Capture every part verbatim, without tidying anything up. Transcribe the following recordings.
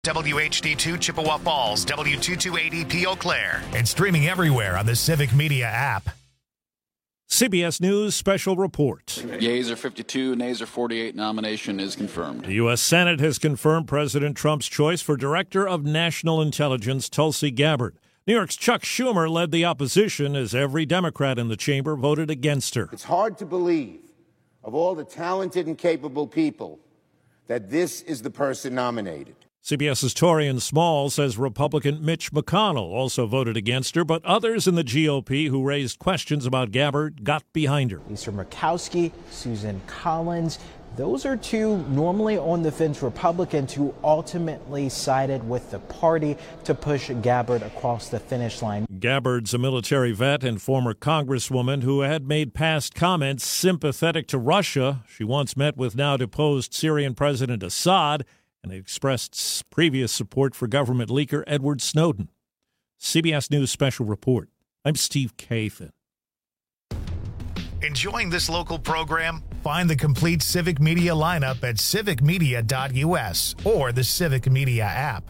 W H D two Chippewa Falls, W two two eight E P Eau Claire, and streaming everywhere on the Civic Media app. C B S News Special Report. Yeas are fifty-two, nays are forty-eight. Nomination is confirmed. The U S Senate has confirmed President Trump's choice for Director of National Intelligence, Tulsi Gabbard. New York's Chuck Schumer led the opposition as every Democrat in the chamber voted against her. It's hard to believe, of all the talented and capable people, that this is the person nominated. CBS's Torian Small says Republican Mitch McConnell also voted against her, but others in the G O P who raised questions about Gabbard got behind her. Lisa Murkowski, Susan Collins, those are two normally on the fence Republicans who ultimately sided with the party to push Gabbard across the finish line. Gabbard's a military vet and former congresswoman who had made past comments sympathetic to Russia. She once met with now deposed Syrian President Assad and expressed previous support for government leaker Edward Snowden. C B S News Special Report. I'm Steve Kathan. Enjoying this local program? Find the complete Civic Media lineup at civic media dot U S or the Civic Media app.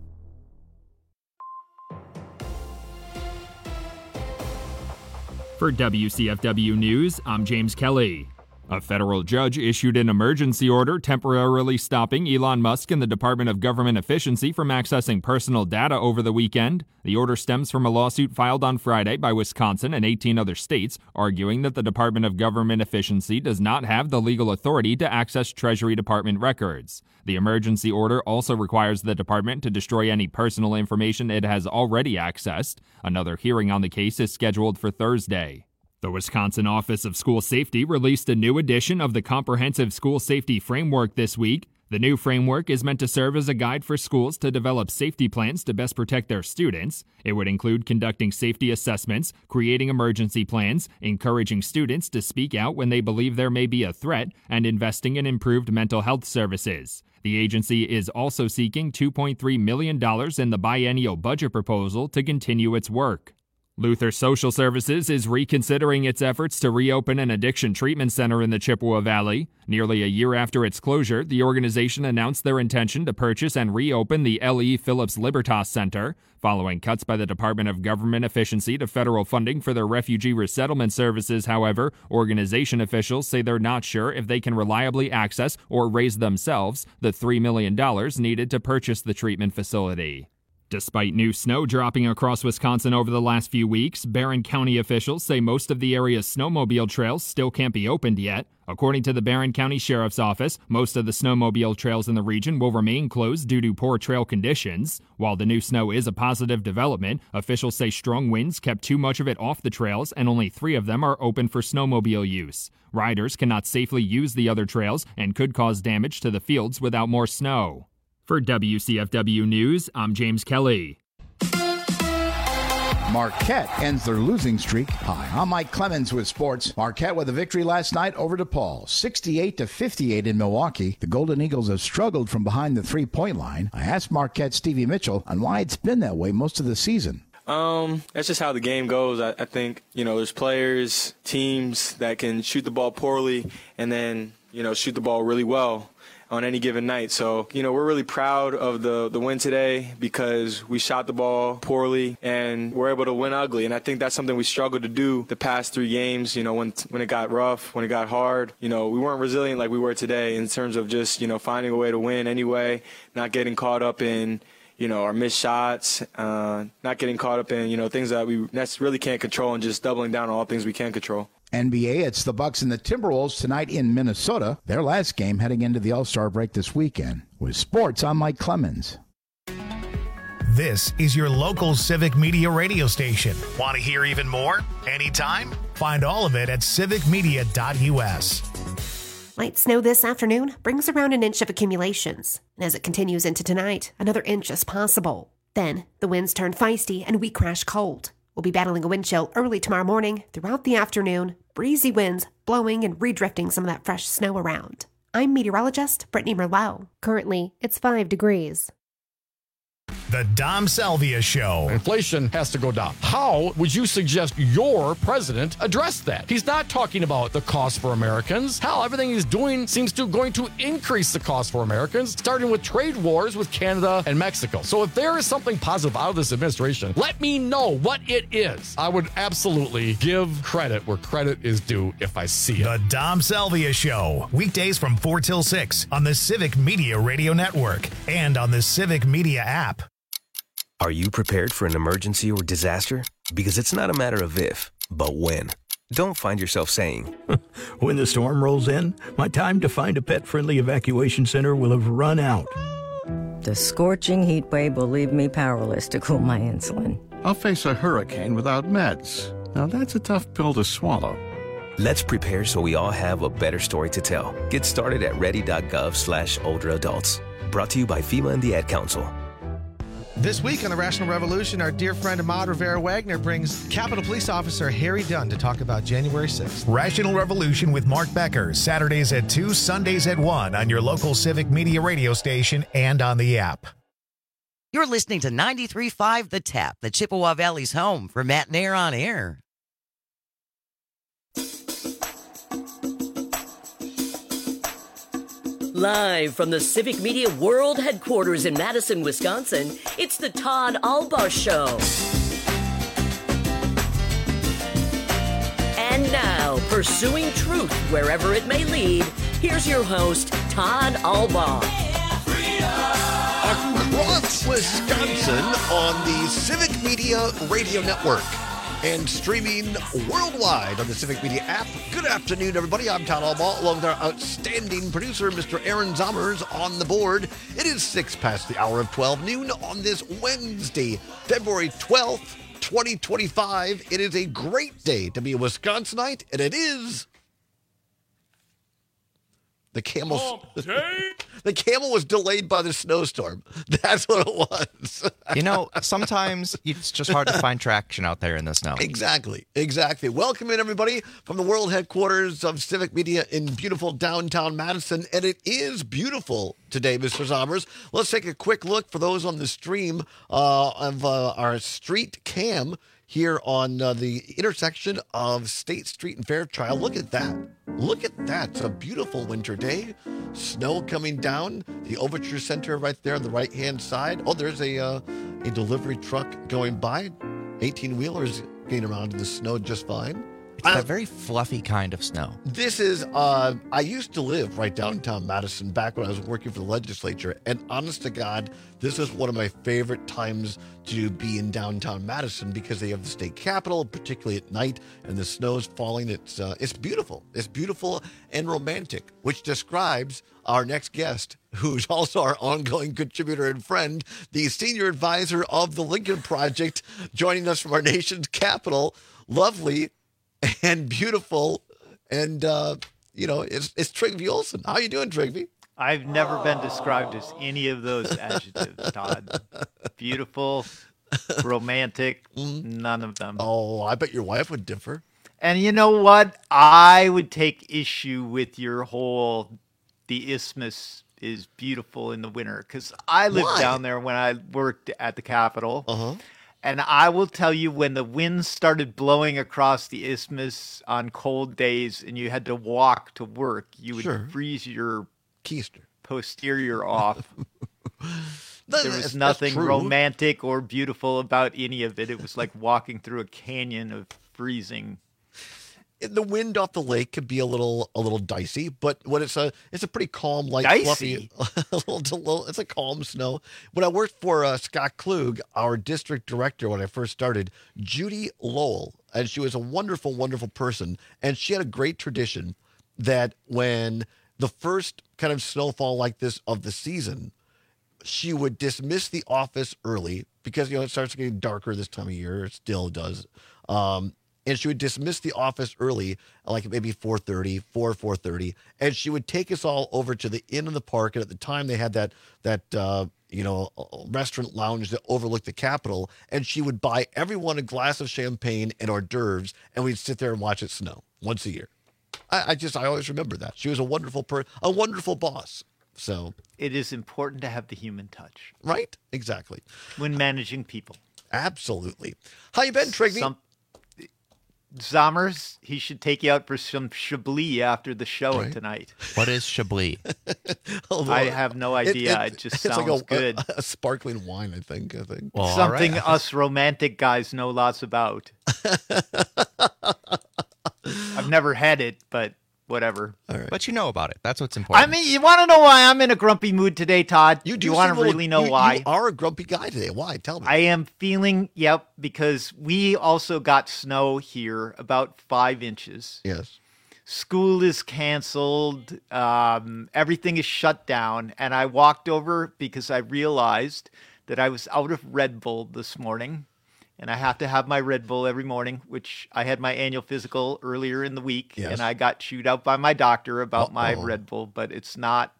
For W C F W News, I'm James Kelly. A federal judge issued an emergency order temporarily stopping Elon Musk and the Department of Government Efficiency from accessing personal data over the weekend. The order stems from a lawsuit filed on Friday by Wisconsin and eighteen other states, arguing that the Department of Government Efficiency does not have the legal authority to access Treasury Department records. The emergency order also requires the department to destroy any personal information it has already accessed. Another hearing on the case is scheduled for Thursday. The Wisconsin Office of School Safety released a new edition of the Comprehensive School Safety Framework this week. The new framework is meant to serve as a guide for schools to develop safety plans to best protect their students. It would include conducting safety assessments, creating emergency plans, encouraging students to speak out when they believe there may be a threat, and investing in improved mental health services. The agency is also seeking two point three million dollars in the biennial budget proposal to continue its work. Luther Social Services is reconsidering its efforts to reopen an addiction treatment center in the Chippewa Valley. Nearly a year after its closure, the organization announced their intention to purchase and reopen the L E. Phillips Libertas Center. Following cuts by the Department of Government Efficiency to federal funding for their refugee resettlement services, however, organization officials say they're not sure if they can reliably access or raise themselves the three million dollars needed to purchase the treatment facility. Despite new snow dropping across Wisconsin over the last few weeks, Barron County officials say most of the area's snowmobile trails still can't be opened yet. According to the Barron County Sheriff's Office, most of the snowmobile trails in the region will remain closed due to poor trail conditions. While the new snow is a positive development, officials say strong winds kept too much of it off the trails and only three of them are open for snowmobile use. Riders cannot safely use the other trails and could cause damage to the fields without more snow. For W C F W News, I'm James Kelly. Marquette ends their losing streak. Hi, I'm Mike Clemens with sports. Marquette with a victory last night over DePaul, sixty-eight to fifty-eight in Milwaukee. The Golden Eagles have struggled from behind the three-point line. I asked Marquette's Stevie Mitchell on why it's been that way most of the season. Um, that's just how the game goes. I, I think, you know, there's players, teams that can shoot the ball poorly and then, you know, shoot the ball really well on any given night. So, you know, we're really proud of the, the win today because we shot the ball poorly and we're able to win ugly. And I think that's something we struggled to do the past three games, you know, when when it got rough, when it got hard. You know, we weren't resilient like we were today in terms of just, you know, finding a way to win anyway, not getting caught up in, you know, our missed shots, uh, not getting caught up in, you know, things that we really can't control and just doubling down on all things we can control. N B A, it's the Bucks and the Timberwolves tonight in Minnesota. Their last game heading into the All-Star break this weekend. With sports, I'm Mike Clemens. This is your local Civic Media radio station. Want to hear even more? Anytime? Find all of it at civic media dot U S. Light snow this afternoon brings around an inch of accumulations. And as it continues into tonight, another inch is possible. Then, the winds turn feisty and we crash cold. We'll be battling a wind chill early tomorrow morning, throughout the afternoon, breezy winds blowing and redrifting some of that fresh snow around. I'm meteorologist Brittany Merlot. Currently, it's five degrees. The Dom Salvia Show. Inflation has to go down. How would you suggest your president address that? He's not talking about the cost for Americans. Hell, everything he's doing seems to going to increase the cost for Americans, starting with trade wars with Canada and Mexico. So if there is something positive out of this administration, let me know what it is. I would absolutely give credit where credit is due if I see it. The Dom Salvia Show. Weekdays from four till six on the Civic Media Radio Network and on the Civic Media app. Are you prepared for an emergency or disaster? Because it's not a matter of if, but when. Don't find yourself saying, when the storm rolls in, my time to find a pet-friendly evacuation center will have run out. The scorching heat wave will leave me powerless to cool my insulin. I'll face a hurricane without meds. Now that's a tough pill to swallow. Let's prepare so we all have a better story to tell. Get started at ready.gov slash older adults. Brought to you by FEMA and the Ad Council. This week on the Rational Revolution, our dear friend Ahmad Rivera-Wagner brings Capitol Police Officer Harry Dunn to talk about January sixth. Rational Revolution with Mark Becker, Saturdays at two, Sundays at one on your local Civic Media radio station and on the app. You're listening to ninety-three point five The Tap, the Chippewa Valley's home for Matt Nair on Air. Live from the Civic Media World Headquarters in Madison, Wisconsin, it's the Todd Albaugh Show. And now, pursuing truth wherever it may lead, here's your host, Todd Albaugh. Across Wisconsin on the Civic Media Radio Network and streaming worldwide on the Civic Media app. Good afternoon, everybody. I'm Todd Albaugh, along with our outstanding producer, Mister Aaron Zommers, on the board. It is six past the hour of twelve noon on this Wednesday, February twelfth, twenty twenty-five. It is a great day to be a Wisconsinite, and it is the camel. The camel was delayed by the snowstorm. That's what it was. You know, sometimes it's just hard to find traction out there in the snow. Exactly. Exactly. Welcome in, everybody, from the world headquarters of Civic Media in beautiful downtown Madison. And it is beautiful today, Mister Zommers. Let's take a quick look for those on the stream uh, of uh, our street cam here on uh, the intersection of State Street and Fairchild. Look at that. Look at that. It's a beautiful winter day. Snow coming down. The Overture Center right there on the right-hand side. Oh, there's a uh, a delivery truck going by. eighteen-wheelers getting around in the snow just fine. It's that very fluffy kind of snow. This is, uh, I used to live right downtown Madison back when I was working for the legislature. And honest to God, this is one of my favorite times to be in downtown Madison because they have the state capitol, particularly at night, and the snow is falling. It's, uh, it's beautiful. It's beautiful and romantic, which describes our next guest, who's also our ongoing contributor and friend, the senior advisor of the Lincoln Project, joining us from our nation's capital. Lovely and beautiful, and uh, you know, it's it's Trygve Olsen. How you doing, Trygve? I've never been described as any of those adjectives, Todd. Beautiful, romantic, none of them. Oh, I bet your wife would differ. And you know what? I would take issue with your whole the isthmus is beautiful in the winter, because I lived Why? down there when I worked at the Capitol. Uh-huh. And I will tell you, when the winds started blowing across the isthmus on cold days and you had to walk to work, you would Sure. freeze your keister posterior off. That- There that's- was that's nothing true. romantic or beautiful about any of it. It was like walking through a canyon of freezing. The wind off the lake could be a little a little dicey, but when it's a it's a pretty calm, light, Dicey? fluffy. a little, a little, it's a calm snow. When I worked for uh, Scott Klug, our district director, when I first started, Judy Lowell, and she was a wonderful, wonderful person, and she had a great tradition that when the first kind of snowfall like this of the season, she would dismiss the office early because, you know, it starts getting darker this time of year. It still does. Um, and she would dismiss the office early, like maybe four thirty, four, four thirty, and she would take us all over to the Inn in the Park. And at the time, they had that, that uh, you know, restaurant lounge that overlooked the Capitol, and she would buy everyone a glass of champagne and hors d'oeuvres, and we'd sit there and watch it snow once a year. I, I just, I always remember that. She was a wonderful person, a wonderful boss. So it is important to have the human touch. Right? Exactly. When managing people. Absolutely. How you been, Trigby? Some, Zommers, he should take you out for some Chablis after the show right. tonight. What is Chablis? I have no idea. It, it, it just sounds like a, good. A, a sparkling wine, I think. I think well, something right. us romantic guys know lots about. I've never had it, but whatever. All right. But you know about it. That's what's important. I mean, you want to know why I'm in a grumpy mood today, Todd? You do you want to little, really know you, why? You are a grumpy guy today. Why? Tell me. I am feeling, yep, because we also got snow here, about five inches. Yes. School is canceled. Um, everything is shut down. And I walked over because I realized that I was out of Red Bull this morning. And I have to have my Red Bull every morning, which I had my annual physical earlier in the week. Yes. And I got chewed out by my doctor about Uh-oh. my Red Bull, but it's not,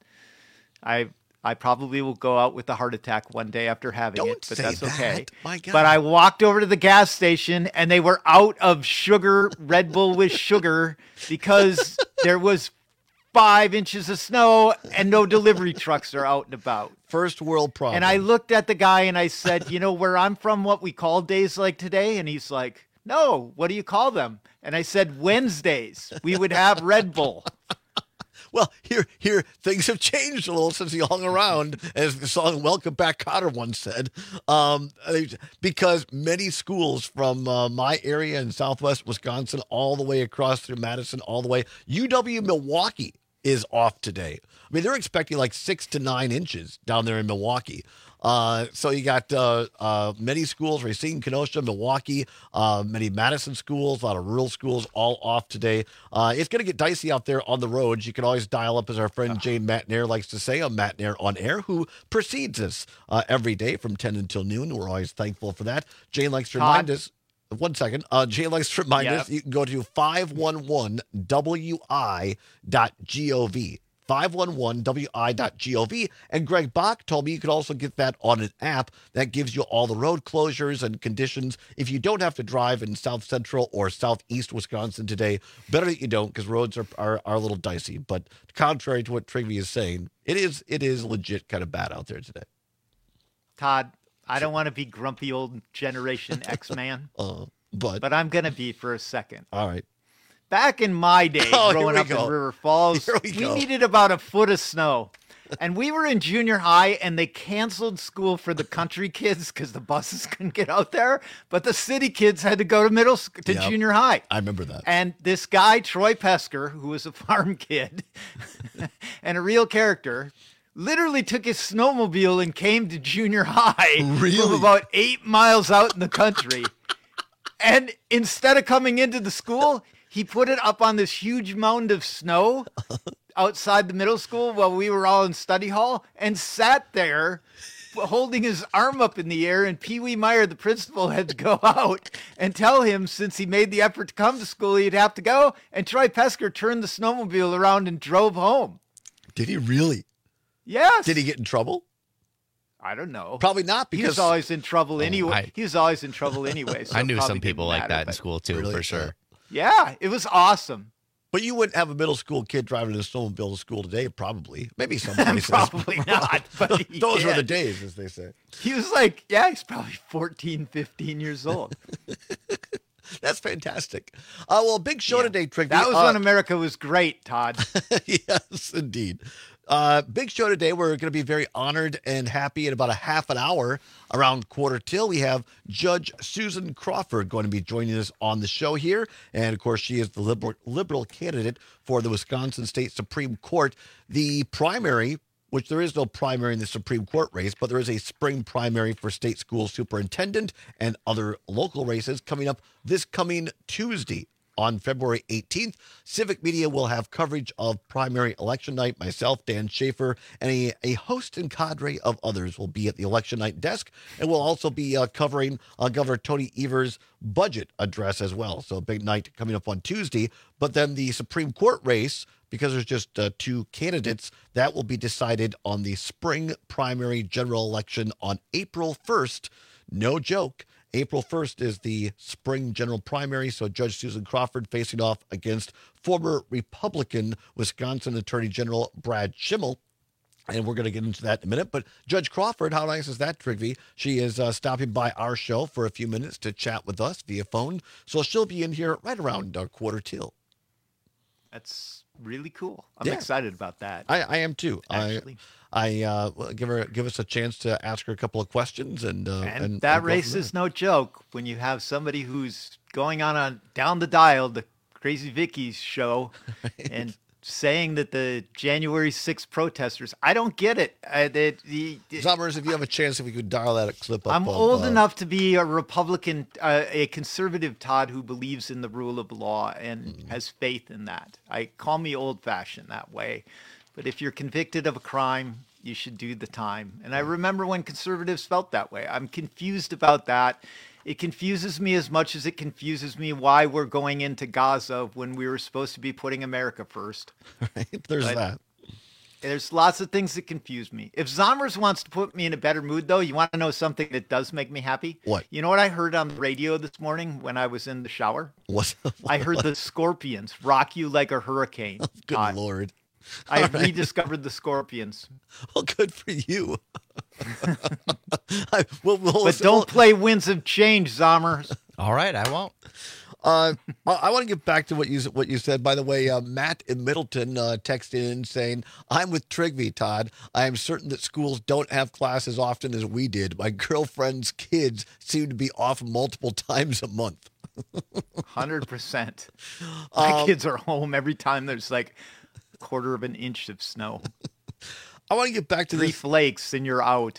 I I probably will go out with a heart attack one day after having Don't it, but say that's that. okay. My God. But I walked over to the gas station and they were out of sugar, Red Bull with sugar, because there was five inches of snow and no delivery trucks are out and about. First world problem. And I looked at the guy and I said, you know, where I'm from, what we call days like today? And he's like, no, what do you call them? And I said, Wednesdays. We would have Red Bull. Well, here, here, things have changed a little since he hung around, as the song "Welcome Back, Kotter" once said. Um, because many schools from uh, my area in Southwest Wisconsin, all the way across through Madison, all the way U W Milwaukee is off today. I mean, they're expecting like six to nine inches down there in Milwaukee. Uh, so you got uh, uh, many schools, Racine, Kenosha, Milwaukee, uh, many Madison schools, a lot of rural schools, all off today. Uh, it's going to get dicey out there on the roads. You can always dial up, as our friend Jane Matnair likes to say, on Matnair on Air, who precedes us uh, every day from ten until noon. We're always thankful for that. Jane likes to remind us. One second. Uh, Jay likes to remind yep. us you can go to five one one W I dot gov. five one one W I dot gov. And Greg Bach told me you could also get that on an app that gives you all the road closures and conditions. If you don't have to drive in South Central or Southeast Wisconsin today, better that you don't, because roads are, are, are a little dicey. But contrary to what Trigby is saying, it is it is legit kind of bad out there today. Todd, I don't want to be grumpy old Generation X man, uh, but but I'm going to be for a second. All right. Back in my day, oh, growing up go. in River Falls, we, we needed about a foot of snow. And we were in junior high, and they canceled school for the country kids because the buses couldn't get out there. But the city kids had to go to middle school, to yep. junior high. I remember that. And this guy, Troy Pesker, who was a farm kid and a real character, literally took his snowmobile and came to junior high really? from about eight miles out in the country. And instead of coming into the school, he put it up on this huge mound of snow outside the middle school while we were all in study hall and sat there holding his arm up in the air. And Pee Wee Meyer, the principal, had to go out and tell him, since he made the effort to come to school, he'd have to go. And Troy Pesker turned the snowmobile around and drove home. Did he really? Yes. Did he get in trouble? I don't know. Probably not, because he was always in trouble anyway. I, he was always in trouble anyway. So I knew some people like that but... in school too, really? for sure. Yeah, it was awesome. But you wouldn't have a middle school kid driving a snowmobile to school today, probably. Maybe some places. Probably not. But those did. were the days, as they say. He was like, yeah, he's probably fourteen, fifteen years old. That's fantastic. Uh, well, big show yeah. today, Trigby. That was uh, when America was great, Todd. Yes, indeed. Uh, big show today. We're going to be very honored and happy in about a half an hour, around quarter till. We have Judge Susan Crawford going to be joining us on the show here. And, of course, she is the liberal, liberal candidate for the Wisconsin State Supreme Court. The primary, which there is no primary in the Supreme Court race, but there is a spring primary for state school superintendent and other local races coming up this coming Tuesday. On February eighteenth, Civic Media will have coverage of primary election night. Myself, Dan Schaefer, and a, a host and cadre of others will be at the election night desk. And we'll also be uh, covering uh, Governor Tony Evers' budget address as well. So a big night coming up on Tuesday. But then the Supreme Court race, because there's just uh, two candidates, that will be decided on the spring primary general election on April first. No joke. April first is the spring general primary, so Judge Susan Crawford facing off against former Republican Wisconsin Attorney General Brad Schimmel. And we're going to get into that in a minute. But Judge Crawford, how nice is that, Trigvi? She is uh, stopping by our show for a few minutes to chat with us via phone. So she'll be in here right around uh, quarter till. That's really cool. I'm Yeah. excited about that. I, I am too. Actually. I, I uh, well, give her give us a chance to ask her a couple of questions, and uh, And, and that and go race from is no joke when you have somebody who's going on a down the dial, the Crazy Vicky's show, and saying that the January sixth protesters, I don't get it. I, they, the, there. Summers, if you have a chance, if we could dial that clip up. I'm of, old uh, enough to be a Republican, uh, a conservative Todd who believes in the rule of law and Mm-hmm. has faith in that. I call me old-fashioned that way, but if you're convicted of a crime, you should do the time. And I remember when conservatives felt that way. I'm confused about that. It confuses me as much as it confuses me why we're going into Gaza when we were supposed to be putting America first. Right? There's But that. There's lots of things that confuse me. If Zommers wants to put me in a better mood, though, you want to know something that does make me happy? What? You know what I heard on the radio this morning when I was in the shower? What? I heard the Scorpions rock you like a hurricane. Good Todd. Lord. I All right. rediscovered the Scorpions. Well, good for you. I, we'll, we'll, But don't play Winds of Change, Zommers. All right, I won't. Uh, I, I want to get back to what you what you said. By the way, uh, Matt in Middleton uh, texted in saying, "I'm with Trigvi, Todd. I am certain that schools don't have class as often as we did. My girlfriend's kids seem to be off multiple times a month." one hundred percent. My Um, kids are home every time there's like a quarter of an inch of snow. I want to get back to Three this. flakes and you're out.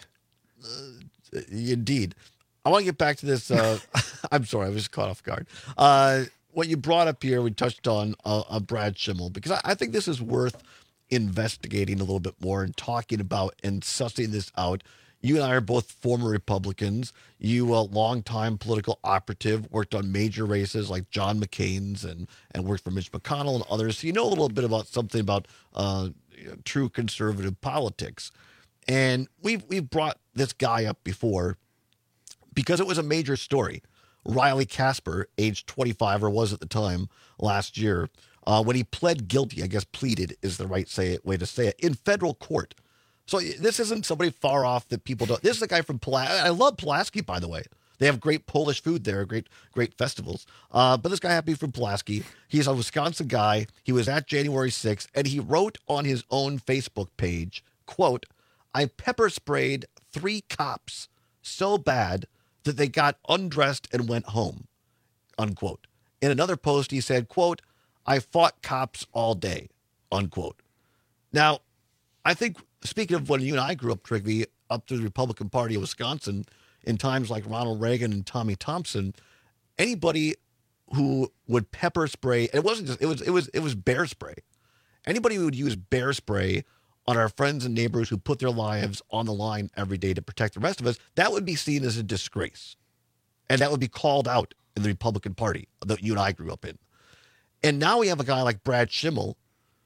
Uh, indeed. I want to get back to this. Uh, I'm sorry, I was caught off guard. Uh, what you brought up here, we touched on uh, uh, Brad Schimmel, because I, I think this is worth investigating a little bit more and talking about and sussing this out. You and I are both former Republicans. You, a longtime political operative, worked on major races like John McCain's and, and worked for Mitch McConnell and others. So you know a little bit about something about uh, you know, true conservative politics. And we've, we've brought this guy up before because it was a major story. Riley Casper, age twenty-five, or was at the time last year, uh, when he pled guilty, I guess pleaded is the right say way to say it, in federal court. So this isn't somebody far off that people don't. This is a guy from Pulaski. I love Pulaski, by the way. They have great Polish food there, great great festivals. Uh, but this guy happened to be from Pulaski. He's a Wisconsin guy. He was at January sixth, and he wrote on his own Facebook page, quote, "I pepper sprayed three cops so bad that they got undressed and went home," unquote. In another post, he said, quote, "I fought cops all day," unquote. Now, I think, speaking of when you and I grew up, Trigvi, up through the Republican Party of Wisconsin, in times like Ronald Reagan and Tommy Thompson, anybody who would pepper spray, and it wasn't just, it was, it was, it was bear spray. Anybody who would use bear spray on our friends and neighbors who put their lives on the line every day to protect the rest of us, that would be seen as a disgrace. And that would be called out in the Republican Party that you and I grew up in. And now we have a guy like Brad Schimmel,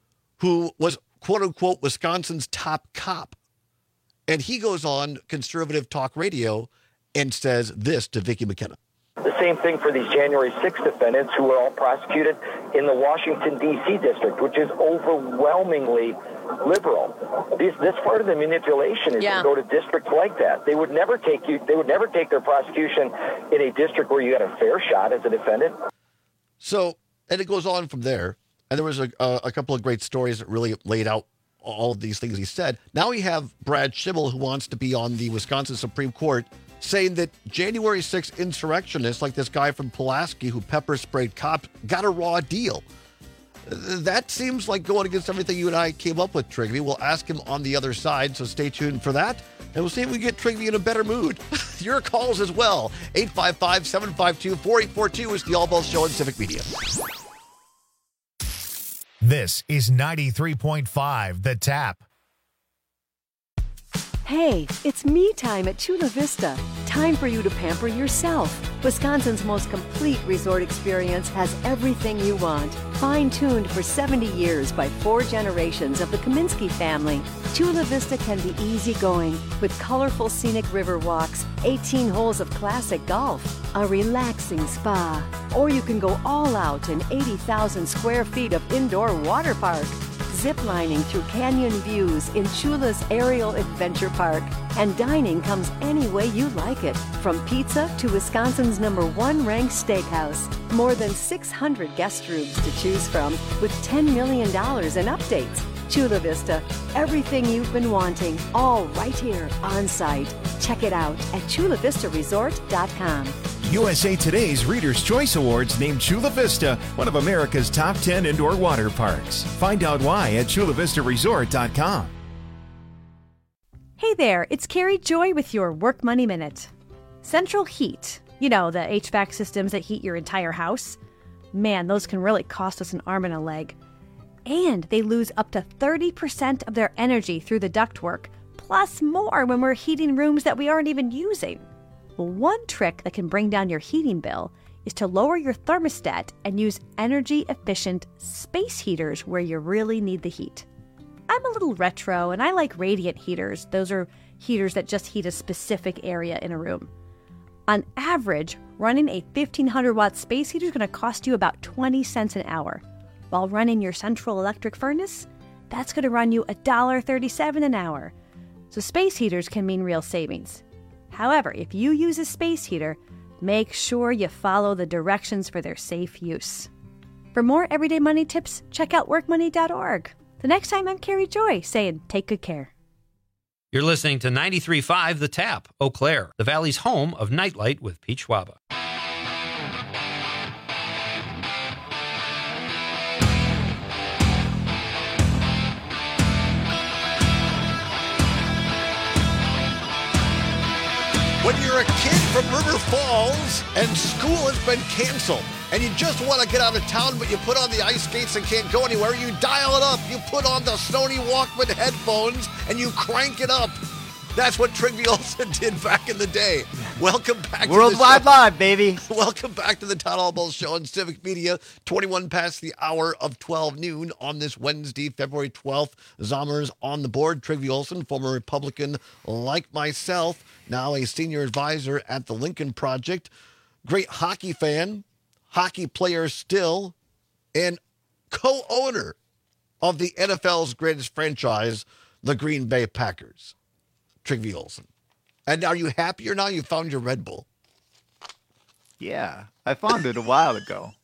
who was, quote unquote, Wisconsin's top cop. And he goes on conservative talk radio and says this to Vicki McKenna. The same thing for these January sixth defendants who were all prosecuted in the Washington, D C district, which is overwhelmingly liberal. This, this part of the manipulation is Yeah. to go to districts like that. They would never take you. They would never take their prosecution in a district where you had a fair shot as a defendant. So, and it goes on from there. And there was a, a, a couple of great stories that really laid out all of these things he said. Now we have Brad Schimmel, who wants to be on the Wisconsin Supreme Court, saying that January sixth insurrectionists, like this guy from Pulaski who pepper sprayed cops, got a raw deal. That seems like going against everything you and I came up with, Trigvi. We'll ask him on the other side, so stay tuned for that. And we'll see if we get Trigvi in a better mood. Your calls as well. eight five five, seven five two, four eight four two is the All Balls Show on Civic Media. This is ninety-three point five The Tap. Hey, it's me time at Chula Vista. Time for you to pamper yourself. Wisconsin's most complete resort experience has everything you want. Fine-tuned for seventy years by four generations of the Kaminsky family, Chula Vista can be easygoing with colorful scenic river walks, eighteen holes of classic golf, a relaxing spa, or you can go all out in eighty thousand square feet of indoor water park. ziplining through canyon views in Chula's Aerial Adventure Park. And dining comes any way you like it, from pizza to Wisconsin's number one ranked steakhouse. More than six hundred guest rooms to choose from with ten million dollars in updates. Chula Vista, everything you've been wanting, all right here on site. Check it out at chula vista resort dot com. U S A Today's Reader's Choice Awards named Chula Vista one of America's top ten indoor water parks. Find out why at chula vista resort dot com. Hey there, it's Carrie Joy with your Work Money Minute. Central heat, you know, the H V A C systems that heat your entire house. Man, those can really cost us an arm and a leg. And they lose up to thirty percent of their energy through the ductwork, plus more when we're heating rooms that we aren't even using. Well, one trick that can bring down your heating bill is to lower your thermostat and use energy-efficient space heaters where you really need the heat. I'm a little retro, and I like radiant heaters. Those are heaters that just heat a specific area in a room. On average, running a fifteen hundred watt space heater is going to cost you about twenty cents an hour. While running your central electric furnace, that's going to run you one dollar thirty-seven an hour. So space heaters can mean real savings. However, if you use a space heater, make sure you follow the directions for their safe use. For more everyday money tips, check out work money dot org. The next time, I'm Carrie Joy saying take good care. You're listening to ninety-three point five The Tap, Eau Claire, the Valley's home of Nightlight with Pete Schwaba. When you're a kid from River Falls and school has been canceled and you just want to get out of town but you put on the ice skates and can't go anywhere, you dial it up. You put on the Sony Walkman headphones and you crank it up. That's what Trygve Olsen did back in the day. Welcome back Worldwide to the Live, baby. Welcome back to the Todd Albaugh Show on Civic Media, twenty-one past the hour of twelve noon on this Wednesday, February twelfth. Zommers on the board. Trygve Olsen, former Republican like myself, now a senior advisor at the Lincoln Project. Great hockey fan, hockey player still, and co-owner of the N F L's greatest franchise, the Green Bay Packers. Trygve Olsen. And are you happier now you found your Red Bull? Yeah, I found it a while ago.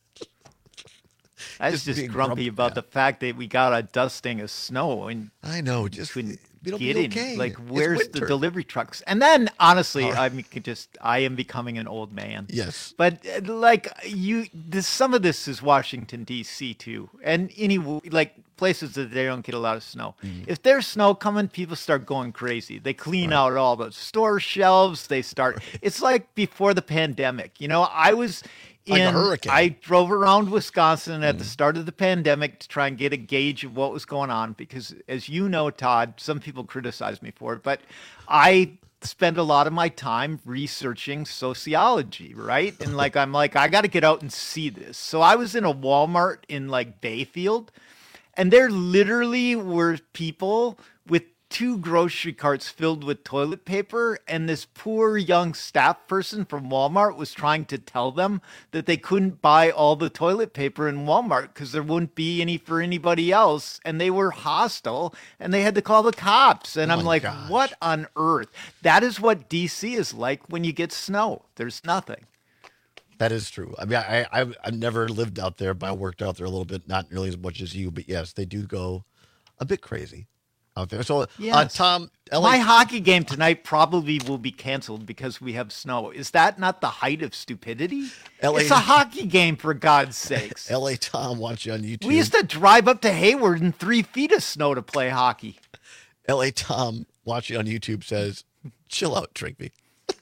I was Just just being grumpy grumpy, about yeah. the fact that we got a dusting of snow and I know, just couldn't it'll get be in. okay. Like, It's where's the winter. delivery trucks? And then, honestly, All right. I'm just I am becoming an old man. Yes. But uh, like you, this some of this is Washington D C too, and any like places that they don't get a lot of snow. Mm-hmm. If there's snow coming, people start going crazy. They clean out all the store shelves. They start. It's like before the pandemic. You know, I was. Like a in- hurricane. I drove around Wisconsin at the Mm. start of the pandemic to try and get a gauge of what was going on because, as you know, Todd, some people criticize me for it, but I spend a lot of my time researching sociology, right? And like, I'm like, I got to get out and see this. So I was in a Walmart in like Bayfield, and there literally were people with two grocery carts filled with toilet paper, and this poor young staff person from Walmart was trying to tell them that they couldn't buy all the toilet paper in Walmart because there wouldn't be any for anybody else, and they were hostile, and they had to call the cops. And Oh I'm my like, gosh. what on earth? That is what D C is like when you get snow. There's nothing. That is true. I mean, I, I've, I've never lived out there, but I worked out there a little bit, not nearly as much as you. But yes, they do go a bit crazy out there. So, uh, Yes. Tom, L A My hockey game tonight probably will be canceled because we have snow. Is that not the height of stupidity? L A It's a hockey game, for God's sakes. L A Tom watching on YouTube. We used to drive up to Hayward in three feet of snow to play hockey. L A Tom watching on YouTube says, "Chill out, Trygve."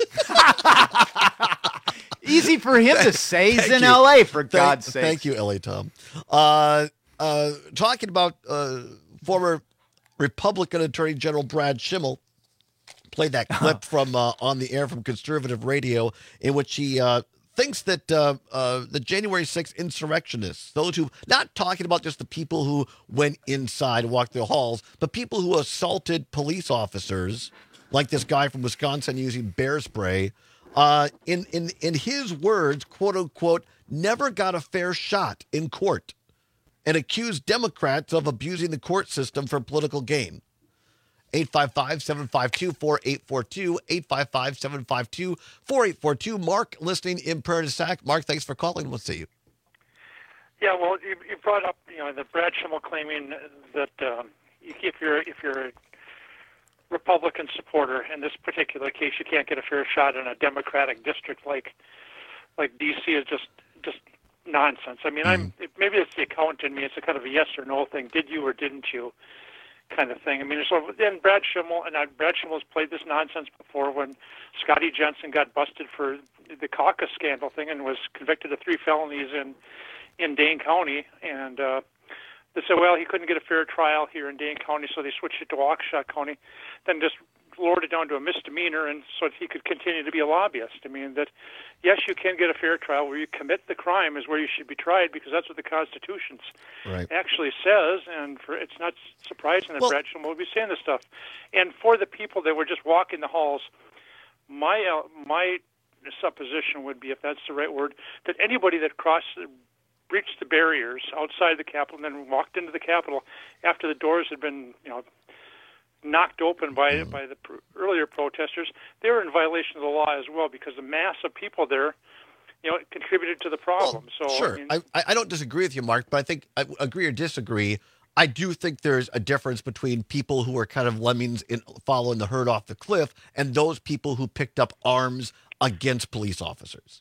Easy for him to say. He's Thank in you. L A, for Thank- God's sake. Thank you, L A Tom. Uh, uh, talking about uh, former Republican Attorney General Brad Schimmel, played that clip from uh, on the air from conservative radio in which he uh, thinks that uh, uh, the January sixth insurrectionists, those who, not talking about just the people who went inside, walked the halls, but people who assaulted police officers, like this guy from Wisconsin using bear spray, uh, in, in, in his words, quote unquote, never got a fair shot in court. and accused Democrats of abusing the court system for political gain. eight five five, seven five two, four eight four two, eight five five, seven five two, four eight four two. Mark, listening in Prairie du Sac. Mark, thanks for calling. We'll see you. Yeah, well, you, you brought up, you know, the Brad Schimmel claiming that um, if you're if you're a Republican supporter in this particular case, you can't get a fair shot in a Democratic district like like D C is just just nonsense. I mean, mm. I'm maybe it's the accountant in me. It's a kind of a yes or no thing. Did you or didn't you? Kind of thing. I mean, so then Brad Schimmel, and uh, Brad Schimmel's played this nonsense before when Scotty Jensen got busted for the caucus scandal thing and was convicted of three felonies in in Dane County. And uh, they said, well, he couldn't get a fair trial here in Dane County, so they switched it to Waukesha County, then just lowered it down to a misdemeanor, and so that he could continue to be a lobbyist. I mean, that yes, you can get a fair trial. Where you commit the crime is where you should be tried, because that's what the Constitution right. actually says. And for, it's not surprising that well, Brad Schimmel would be saying this stuff. And for the people that were just walking the halls, my uh, my supposition would be, if that's the right word, that anybody that crossed, breached the barriers outside the Capitol and then walked into the Capitol after the doors had been, you know, knocked open by mm. by the pr- earlier protesters, they were in violation of the law as well, because the mass of people there, you know, contributed to the problem. Well, so sure, I, mean, I, I don't disagree with you, Mark, but I think, I agree or disagree, I do think there's a difference between people who are kind of lemmings in following the herd off the cliff and those people who picked up arms against police officers.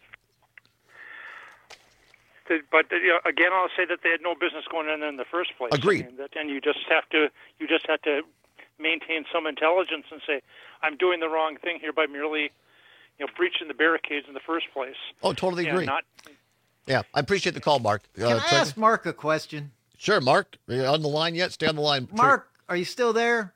But you know, again, I'll say that they had no business going in in the first place. Agreed. I mean, that, and you just have to, you just have to maintain some intelligence and say, I'm doing the wrong thing here by merely, you know, breaching the barricades in the first place. Oh, totally agree. Not, yeah, I appreciate the call, Mark. Can uh, I ask to... Mark a question? Sure, Mark. Are you on the line yet? Stay on the line. Mark, are you still there?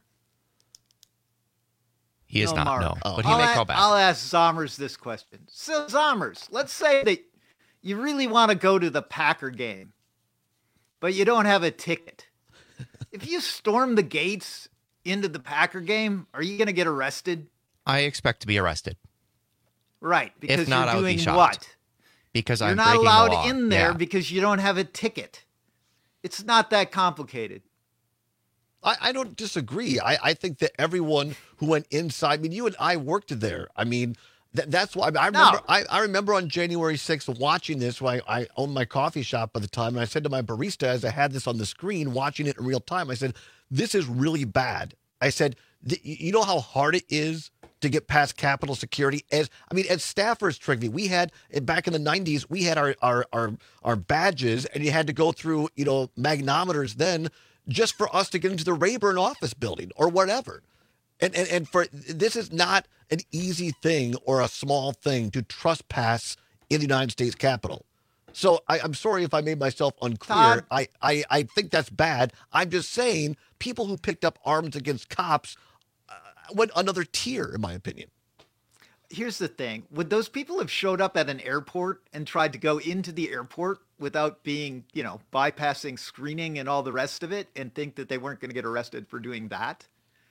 He is no, not, Mark. no. Oh. But he I'll may a- call back. I'll ask Zommers this question. So, Zommers, let's say that you really want to go to the Packer game, but you don't have a ticket. If you storm the gates into the Packer game, are you going to get arrested? I expect to be arrested. Right, because if not, you're I would doing be shocked. what? Because you're I'm not breaking allowed the law. in there yeah. because you don't have a ticket. It's not that complicated. I, I don't disagree. I, I think that everyone who went inside, I mean, you and I worked there. I mean, th- that's why I, mean, I remember. No. I, I remember on January sixth watching this. When I, I owned my coffee shop at the time, and I said to my barista as I had this on the screen, watching it in real time, I said, "This is really bad." I said, "You know how hard it is to get past Capitol security?" As I mean, as staffers, Trigby, we had back in the nineties, we had our our our our badges, and you had to go through, you know, magnometers then, just for us to get into the Rayburn office building or whatever. And, and and for this is not an easy thing or a small thing to trespass in the United States Capitol. So I, I'm sorry if I made myself unclear. Todd. I, I, I think that's bad. I'm just saying people who picked up arms against cops uh, went another tier, in my opinion. Here's the thing. Would those people have showed up at an airport and tried to go into the airport without being, you know, bypassing screening and all the rest of it and think that they weren't going to get arrested for doing that?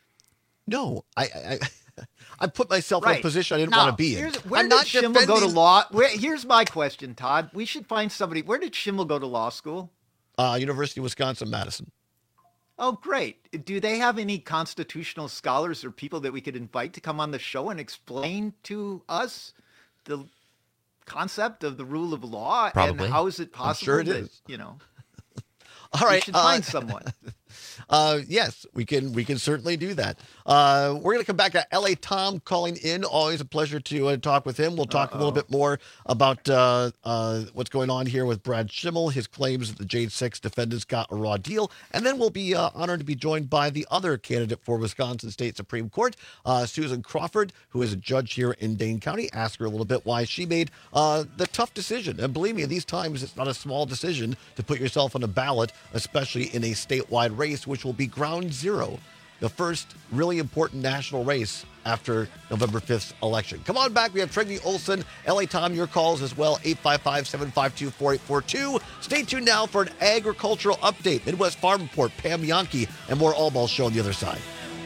No, I I, I put myself right. in a position I didn't now, want to be in. Where I'm did not Schimmel defending... go to law? Where, here's my question, Todd. We should find somebody. Where did Schimmel go to law school? Uh, University of Wisconsin-Madison. Oh, great. Do they have any constitutional scholars or people that we could invite to come on the show and explain to us the concept of the rule of law? Probably. And how is it possible sure it that, is. you know, all right, we should uh, find someone. Uh, yes, we can. We can certainly do that. Uh, we're going to come back to L A Tom calling in. Always a pleasure to uh, talk with him. We'll talk Uh-oh. a little bit more about uh, uh, what's going on here with Brad Schimmel, his claims that the J six defendants got a raw deal, and then we'll be uh, honored to be joined by the other candidate for Wisconsin State Supreme Court, uh, Susan Crawford, who is a judge here in Dane County. Ask her a little bit why she made uh, the tough decision. And believe me, these times it's not a small decision to put yourself on a ballot, especially in a statewide race, which will be ground zero, the first really important national race after November fifth's election. Come on back. We have Trigby Olson, L A Tom, your calls as well, eight five five, seven five two, four eight four two. Stay tuned now for an agricultural update. Midwest Farm Report, Pam Yankee, and more All Ball Show on the other side.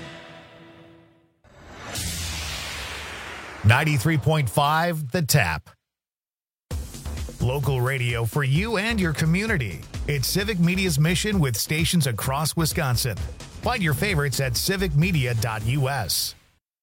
ninety-three point five The Tap. Local radio for you and your community. It's Civic Media's mission with stations across Wisconsin. Find your favorites at civic media dot u s.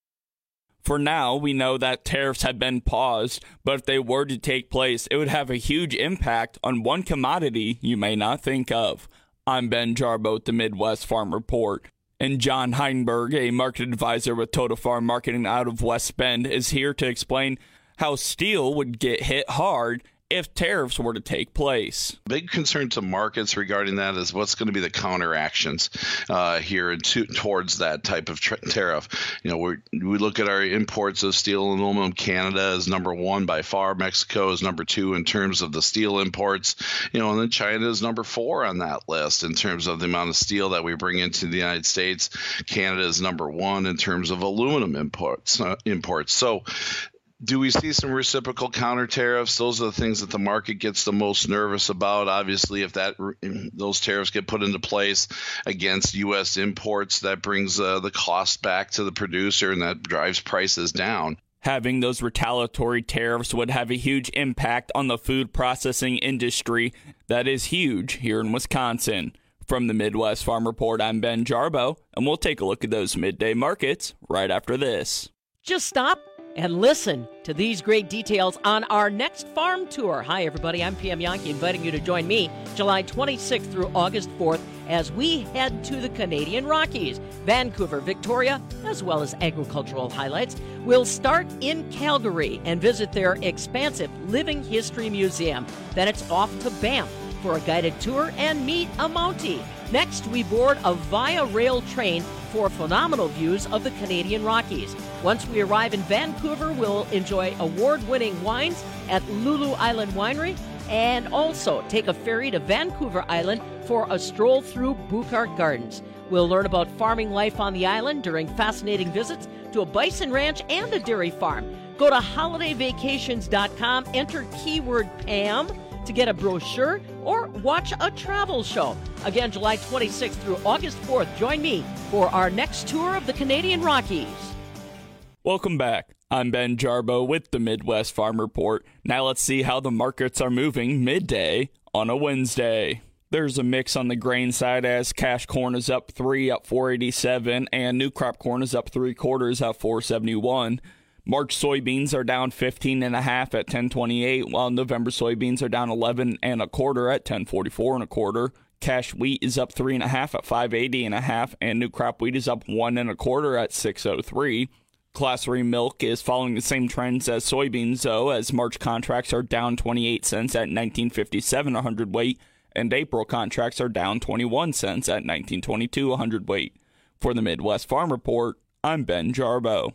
For now, we know that tariffs have been paused, but if they were to take place, it would have a huge impact on one commodity you may not think of. I'm Ben Jarbo with the Midwest Farm Report, and John Heinberg, a market advisor with Total Farm Marketing out of West Bend, is here to explain how steel would get hit hard if tariffs were to take place. Big concern to markets regarding that is what's going to be the counteractions uh, here to, towards that type of tra- tariff. You know, we we look at our imports of steel and aluminum. Canada is number one by far. Mexico is number two in terms of the steel imports. You know, and then China is number four on that list in terms of the amount of steel that we bring into the United States. Canada is number one in terms of aluminum imports. Uh, imports. So, do we see some reciprocal counter tariffs? Those are the things that the market gets the most nervous about. Obviously, if that those tariffs get put into place against U S imports, that brings uh, the cost back to the producer, and that drives prices down. Having those retaliatory tariffs would have a huge impact on the food processing industry. That is huge here in Wisconsin. From the Midwest Farm Report, I'm Ben Jarbo, and we'll take a look at those midday markets right after this. Just stop and listen to these great details on our next farm tour. Hi, everybody. I'm P M Yankee, inviting you to join me July twenty-sixth through August fourth as we head to the Canadian Rockies, Vancouver, Victoria, as well as agricultural highlights. We'll start in Calgary and visit their expansive Living History Museum. Then it's off to Banff for a guided tour and meet a Mountie. Next, we board a Via Rail train for phenomenal views of the Canadian Rockies. Once we arrive in Vancouver, we'll enjoy award-winning wines at Lulu Island Winery and also take a ferry to Vancouver Island for a stroll through Buchart Gardens. We'll learn about farming life on the island during fascinating visits to a bison ranch and a dairy farm. Go to holiday vacations dot com, enter keyword Pam to get a brochure or watch a travel show. Again, July twenty-sixth through August fourth, join me for our next tour of the Canadian Rockies. Welcome back. I'm Ben Jarbo with the Midwest Farm Report. Now let's see how the markets are moving midday on a Wednesday. There's a mix on the grain side as cash corn is up three at four eighty-seven and new crop corn is up three quarters at four seventy-one. March soybeans are down fifteen and a half at ten twenty-eight, while November soybeans are down eleven and a quarter at ten forty-four and a quarter. Cash wheat is up three and a half at five eighty and a half, and new crop wheat is up one and a quarter at six oh three. Class three milk is following the same trends as soybeans, though, as March contracts are down twenty-eight cents at nineteen fifty-seven a hundredweight, and April contracts are down twenty-one cents at nineteen twenty-two a hundredweight. For the Midwest Farm Report, I'm Ben Jarbo.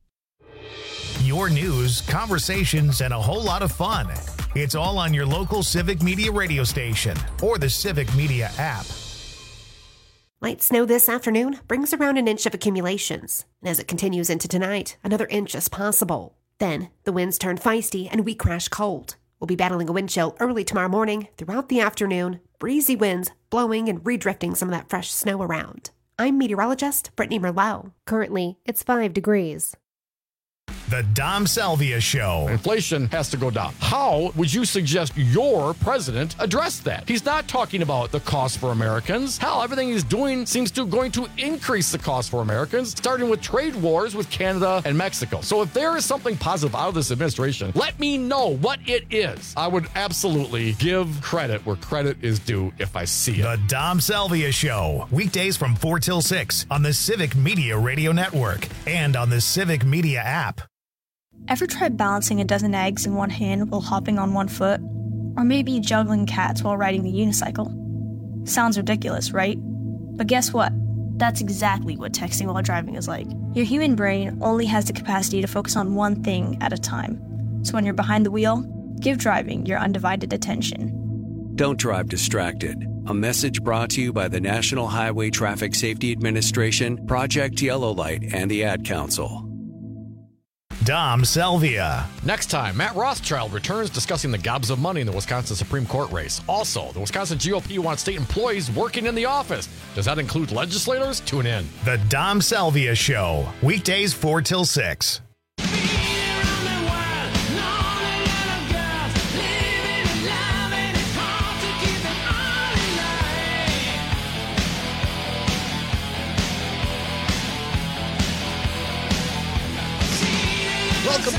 Your news, conversations, and a whole lot of fun. It's all on your local Civic Media radio station or the Civic Media app. Light snow this afternoon brings around an inch of accumulations, and as it continues into tonight, another inch is possible. Then, the winds turn feisty and we crash cold. We'll be battling a wind chill early tomorrow morning, throughout the afternoon, breezy winds blowing and redrifting some of that fresh snow around. I'm meteorologist Brittany Merlot. Currently, it's five degrees. The Dom Salvia Show. Inflation has to go down. How would you suggest your president address that? He's not talking about the cost for Americans. Hell, everything he's doing seems to going to increase the cost for Americans, starting with trade wars with Canada and Mexico. So if there is something positive out of this administration, let me know what it is. I would absolutely give credit where credit is due if I see it. The Dom Salvia Show. Weekdays from four till six on the Civic Media Radio Network and on the Civic Media app. Ever tried balancing a dozen eggs in one hand while hopping on one foot? Or maybe juggling cats while riding the unicycle? Sounds ridiculous, right? But guess what? That's exactly what texting while driving is like. Your human brain only has the capacity to focus on one thing at a time. So when you're behind the wheel, give driving your undivided attention. Don't drive distracted. A message brought to you by the National Highway Traffic Safety Administration, Project Yellow Light, and the Ad Council. Dom Salvia. Next time, Matt Rothschild returns discussing the gobs of money in the Wisconsin Supreme Court race. Also, the Wisconsin G O P wants state employees working in the office. Does that include legislators? Tune in. The Dom Salvia Show. Weekdays four till six.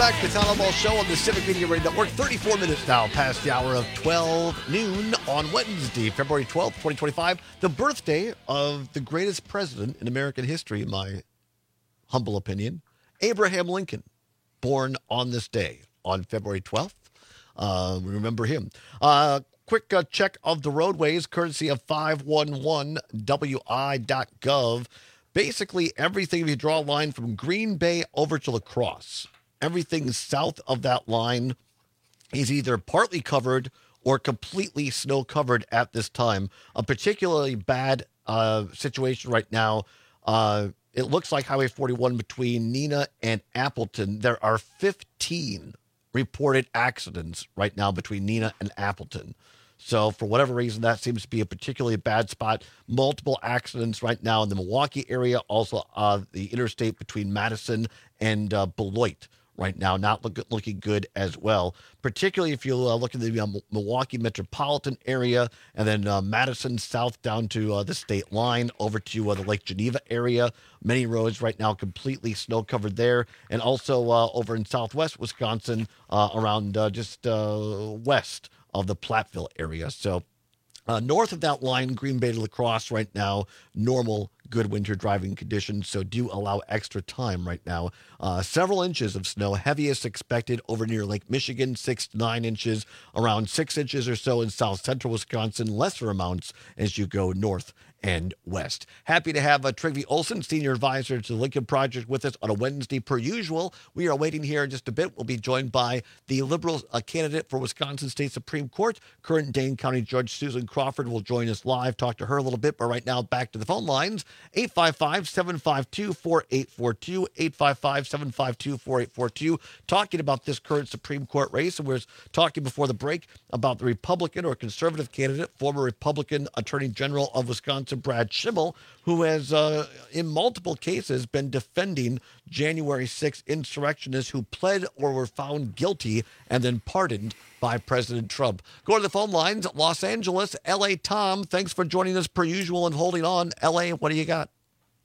back to the Town Hall Ball Show on the Civic Media Radio Network. thirty-four minutes now past the hour of twelve noon on Wednesday, February twelfth, twenty twenty-five. The birthday of the greatest president in American history, in my humble opinion, Abraham Lincoln, born on this day, on February twelfth. Uh, we remember him. Uh, quick uh, check of the roadways, courtesy of five one one W I dot gov. Basically, everything, if you draw a line from Green Bay over to La Crosse, everything south of that line is either partly covered or completely snow covered at this time. A particularly bad uh, situation right now. Uh, it looks like Highway forty-one between Neenah and Appleton. There are fifteen reported accidents right now between Neenah and Appleton. So for whatever reason, that seems to be a particularly bad spot. Multiple accidents right now in the Milwaukee area. Also, uh, the interstate between Madison and uh, Beloit right now, not look, looking good as well. Particularly if you uh, look at the uh, Milwaukee metropolitan area and then uh, Madison south down to uh, the state line over to uh, the Lake Geneva area. Many roads right now completely snow covered there. And also uh, over in southwest Wisconsin, uh, around uh, just uh, west of the Platteville area. So uh, north of that line, Green Bay to La Crosse right now, normal, good winter driving conditions. So do allow extra time right now. Uh, several inches of snow, heaviest expected over near Lake Michigan, six to nine inches, around six inches or so in south central Wisconsin, lesser amounts as you go north and west. Happy to have uh, Trygve Olsen, Senior Advisor to the Lincoln Project, with us on a Wednesday per usual. We are waiting here in just a bit. We'll be joined by the Liberal uh, candidate for Wisconsin State Supreme Court, current Dane County Judge Susan Crawford will join us live, talk to her a little bit. But right now, back to the phone lines, eight five five, seven five two, four eight four two, eight five five, seven five two, four eight four two, talking about this current Supreme Court race. And we were talking before the break about the Republican or conservative candidate, former Republican Attorney General of Wisconsin, Brad Schimel, who has, uh, in multiple cases, been defending January sixth insurrectionists who pled or were found guilty and then pardoned by President Trump. Go to the phone lines, Los Angeles, L A. Tom, thanks for joining us per usual and holding on. L A, what do you got?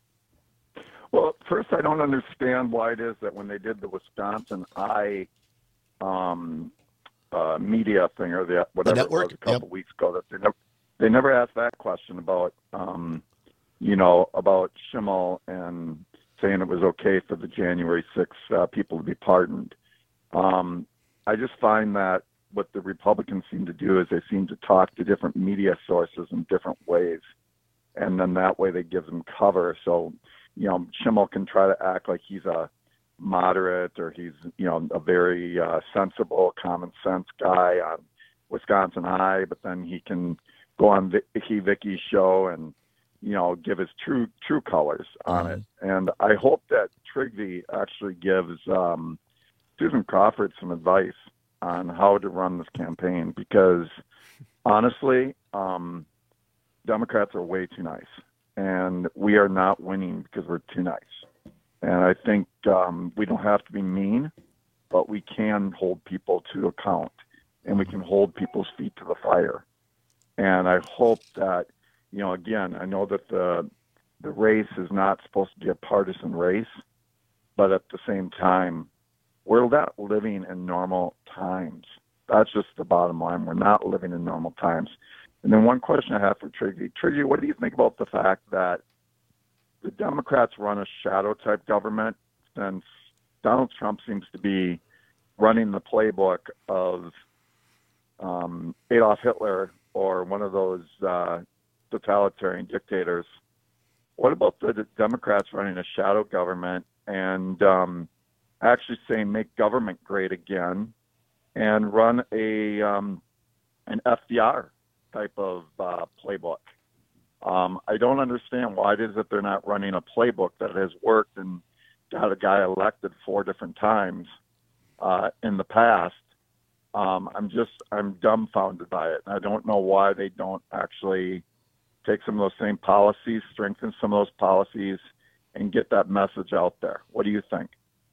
Well, first, I don't understand why it is that when they did the Wisconsin I um, uh, media thing or the whatever it was a couple yep. weeks ago, that they never they never asked that question about um, you know about Schimel and saying it was okay for the January sixth uh, people to be pardoned. Um, I just find that what the Republicans seem to do is they seem to talk to different media sources in different ways, and then that way they give them cover. So, you know, Schimel can try to act like he's a moderate or he's, you know, a very uh, sensible, common sense guy on Wisconsin I, but then he can go on Vicky Vicky's show and, you know, give his true true colors on mm-hmm. it. And I hope that Trygve actually gives um, Susan Crawford some advice on how to run this campaign, because honestly, um, Democrats are way too nice, and we are not winning because we're too nice. And I think um, we don't have to be mean, but we can hold people to account, and we can hold people's feet to the fire. And I hope that, you know, again, I know that the the race is not supposed to be a partisan race, but at the same time, we're not living in normal times. That's just the bottom line. We're not living in normal times. And then one question I have for Trygve. Trygve, what do you think about the fact that the Democrats run a shadow-type government, since Donald Trump seems to be running the playbook of um, Adolf Hitler or one of those uh, totalitarian dictators? What about the, the Democrats running a shadow government and um, actually saying make government great again and run a um, an F D R type of uh, playbook? Um, I don't understand why it is that they're not running a playbook that has worked and got a guy elected four different times uh, in the past. Um, I'm just, I'm dumbfounded by it. And I don't know why they don't actually take some of those same policies, strengthen some of those policies, and get that message out there. What do you think?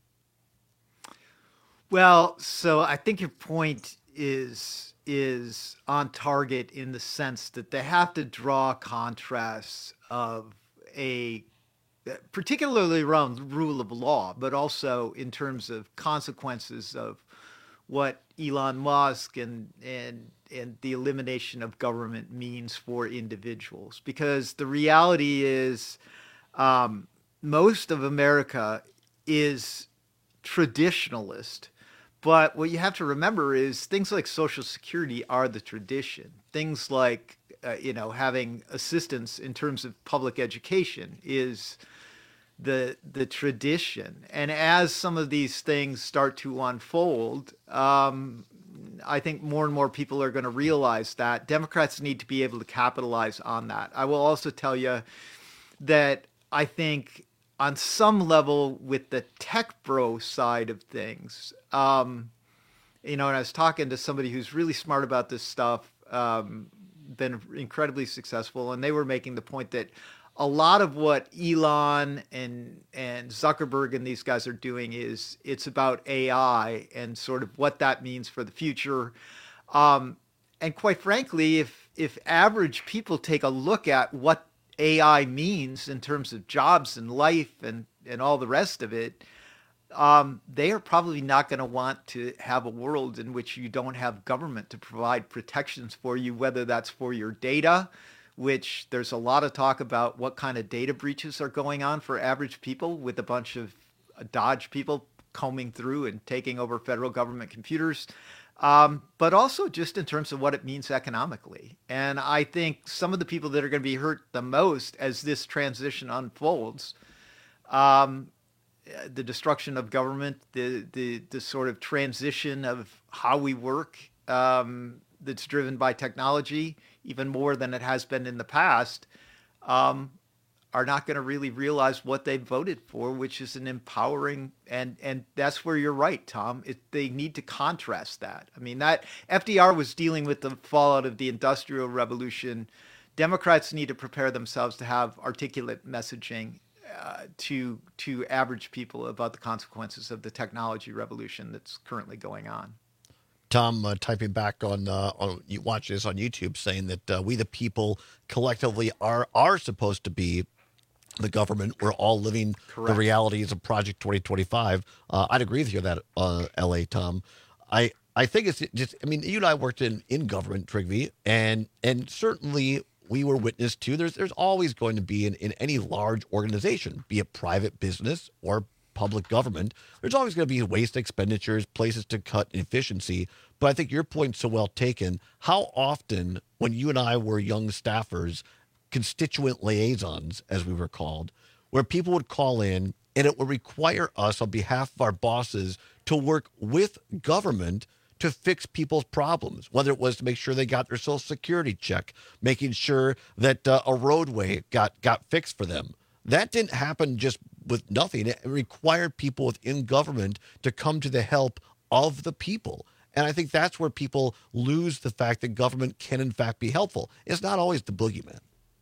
Well, so I think your point is is on target in the sense that they have to draw contrasts of a particularly around the rule of law, but also in terms of consequences of what Elon Musk and and and the elimination of government means for individuals. Because the reality is, um, most of America is traditionalist. But what you have to remember is things like Social Security are the tradition. Things like, uh, you know, having assistance in terms of public education is the the tradition. And as some of these things start to unfold, um, I think more and more people are going to realize that Democrats need to be able to capitalize on that. I will also tell you that I think on some level with the tech bro side of things, um, you know, and I was talking to somebody who's really smart about this stuff, um, been incredibly successful, and they were making the point that a lot of what Elon and and Zuckerberg and these guys are doing is it's about A I and sort of what that means for the future. Um, and quite frankly, if if average people take a look at what A I means in terms of jobs and life and, and all the rest of it, um, they are probably not going to want to have a world in which you don't have government to provide protections for you, whether that's for your data, which there's a lot of talk about what kind of data breaches are going on for average people with a bunch of Dodge people combing through and taking over federal government computers. Um, but also just in terms of what it means economically. And I think some of the people that are going to be hurt the most as this transition unfolds, um, the destruction of government, the, the, the sort of transition of how we work, um, that's driven by technology, even more than it has been in the past, um, are not going to really realize what they voted for, which is an empowering, and and that's where you're right, Tom. It, they need to contrast that. I mean, that F D R was dealing with the fallout of the Industrial Revolution. Democrats need to prepare themselves to have articulate messaging uh, to to average people about the consequences of the technology revolution that's currently going on. Tom uh, typing back on, uh, on you watch this on YouTube, saying that uh, we the people collectively are are supposed to be the government. We're all living Correct. The realities of Project twenty twenty-five. Uh, I'd agree with you on that, uh, L A, Tom. I I think it's just, I mean, you and I worked in, in government, Trygve, and and certainly we were witness to, there's there's always going to be in, in any large organization, be it private business or public government, there's always going to be waste expenditures, places to cut efficiency. But I think your point's so well taken. How often, when you and I were young staffers, constituent liaisons, as we were called, where people would call in and it would require us on behalf of our bosses to work with government to fix people's problems, whether it was to make sure they got their Social Security check, making sure that uh, a roadway got, got fixed for them. That didn't happen just with nothing. It required people within government to come to the help of the people. And I think that's where people lose the fact that government can, in fact, be helpful. It's not always the boogeyman.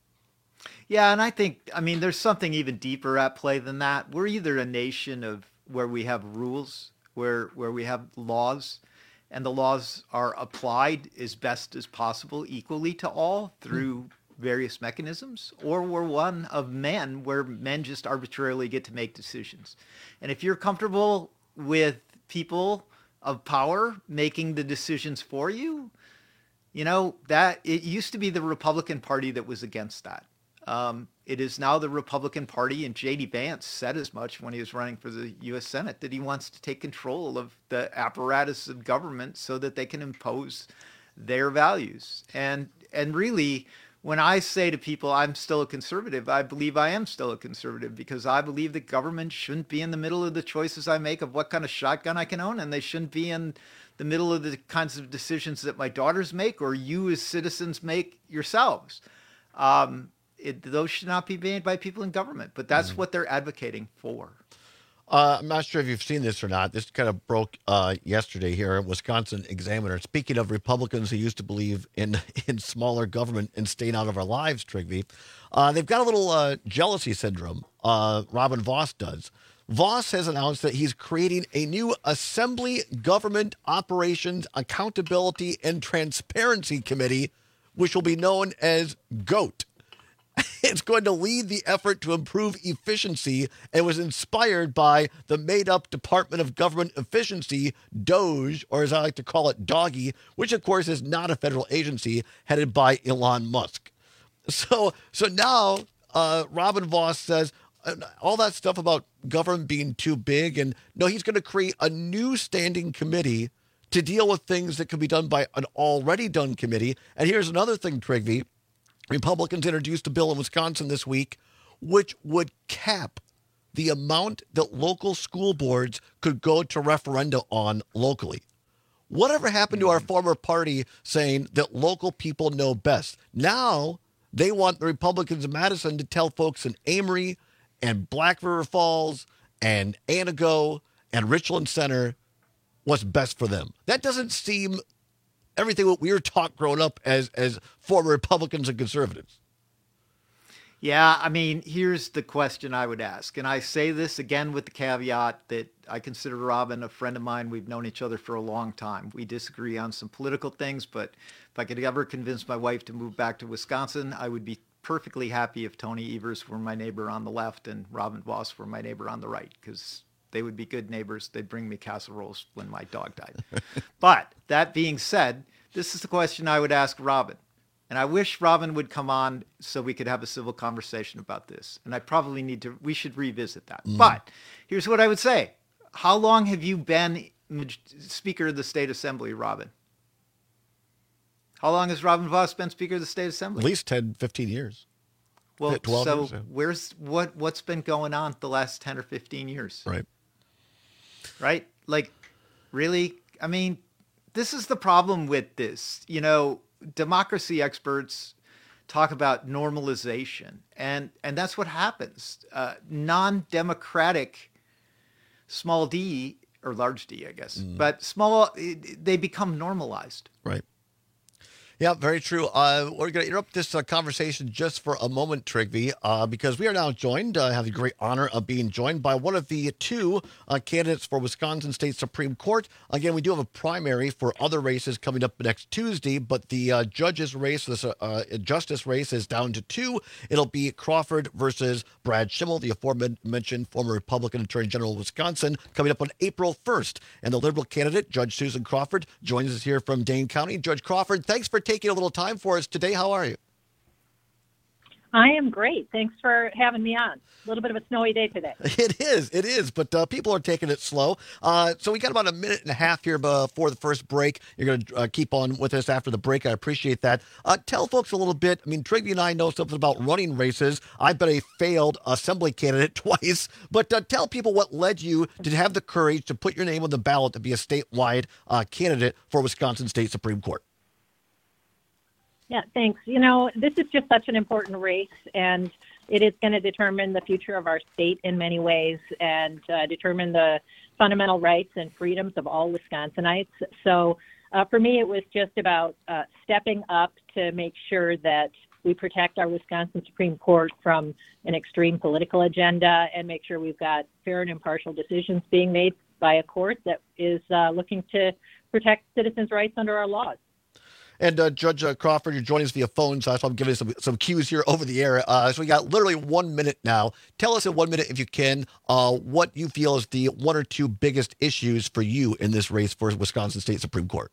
Yeah, and I think, I mean, there's something even deeper at play than that. We're either a nation of where we have rules, where where we have laws, and the laws are applied as best as possible equally to all through various mechanisms, or we're one of men where men just arbitrarily get to make decisions. And if you're comfortable with people of power making the decisions for you, you know, that it used to be the Republican Party that was against that. Um, it is now the Republican Party, and J D Vance said as much when he was running for the U S Senate, that he wants to take control of the apparatus of government so that they can impose their values. And and really, when I say to people, I'm still a conservative, I believe I am still a conservative, because I believe that government shouldn't be in the middle of the choices I make of what kind of shotgun I can own, and they shouldn't be in the middle of the kinds of decisions that my daughters make or you as citizens make yourselves. Um, it, those should not be made by people in government, but that's mm. what they're advocating for. Uh, I'm not sure if you've seen this or not. This kind of broke uh, yesterday here at Wisconsin Examiner. Speaking of Republicans who used to believe in in smaller government and staying out of our lives, Trygve, uh, they've got a little uh, jealousy syndrome. Uh, Robin Vos does. Vos has announced that he's creating a new Assembly Government Operations Accountability and Transparency Committee, which will be known as GOAT. It's going to lead the effort to improve efficiency and was inspired by the made-up Department of Government Efficiency, DOGE, or as I like to call it, Doggy, which, of course, is not a federal agency headed by Elon Musk. So, so now uh, Robin Vos says uh, all that stuff about government being too big, and no, he's going to create a new standing committee to deal with things that could be done by an already done committee. And here's another thing, Trigby. Republicans introduced a bill in Wisconsin this week which would cap the amount that local school boards could go to referenda on locally. Whatever happened to our former party saying that local people know best? Now they want the Republicans in Madison to tell folks in Amory and Black River Falls and Antigo and Richland Center what's best for them. That doesn't seem everything what we were taught growing up as as former Republicans and conservatives. Yeah, I mean, here's the question I would ask. And I say this again with the caveat that I consider Robin a friend of mine. We've known each other for a long time. We disagree on some political things, but if I could ever convince my wife to move back to Wisconsin, I would be perfectly happy if Tony Evers were my neighbor on the left and Robin Vos were my neighbor on the right, because they would be good neighbors. They'd bring me casseroles when my dog died. But that being said, this is the question I would ask Robin. And I wish Robin would come on so we could have a civil conversation about this. And I probably need to, we should revisit that. Mm. But here's what I would say. How long have you been Speaker of the State Assembly, Robin? How long has Robin Vos been Speaker of the State Assembly? At least ten, fifteen years. Well, twelve so years, yeah. where's what what's been going on the last ten or fifteen years? Right. Right? Like, really? I mean, this is the problem with this. You know, democracy experts talk about normalization, and and that's what happens. Uh, non-democratic small d, or large d, I guess, mm. but small, they become normalized. Right. Yeah, very true. Uh, we're going to interrupt this uh, conversation just for a moment, Trigby, uh, because we are now joined, uh, have the great honor of being joined by one of the two uh, candidates for Wisconsin State Supreme Court. Again, we do have a primary for other races coming up next Tuesday, but the uh, judges race, this uh, justice race is down to two. It'll be Crawford versus Brad Schimel, the aforementioned former Republican Attorney General of Wisconsin, coming up on April first. And the Liberal candidate, Judge Susan Crawford, joins us here from Dane County. Judge Crawford, thanks for taking a little time for us today. How are you? I am great. Thanks for having me on. A little bit of a snowy day today. It is. It is. But uh, people are taking it slow. Uh, so we got about a minute and a half here before the first break. You're going to uh, keep on with us after the break. I appreciate that. Uh, tell folks a little bit. I mean, Trigby and I know something about running races. I've been a failed assembly candidate twice. But uh, tell people what led you to have the courage to put your name on the ballot to be a statewide uh, candidate for Wisconsin State Supreme Court. Yeah, thanks. You know, this is just such an important race, and it is going to determine the future of our state in many ways and uh, determine the fundamental rights and freedoms of all Wisconsinites. So uh, for me, it was just about uh, stepping up to make sure that we protect our Wisconsin Supreme Court from an extreme political agenda and make sure we've got fair and impartial decisions being made by a court that is uh, looking to protect citizens' rights under our laws. And uh, Judge uh, Crawford, you're joining us via phone, so I'm giving you some, some cues here over the air. Uh, so we got literally one minute now. Tell us in one minute, if you can, uh, what you feel is the one or two biggest issues for you in this race for Wisconsin State Supreme Court.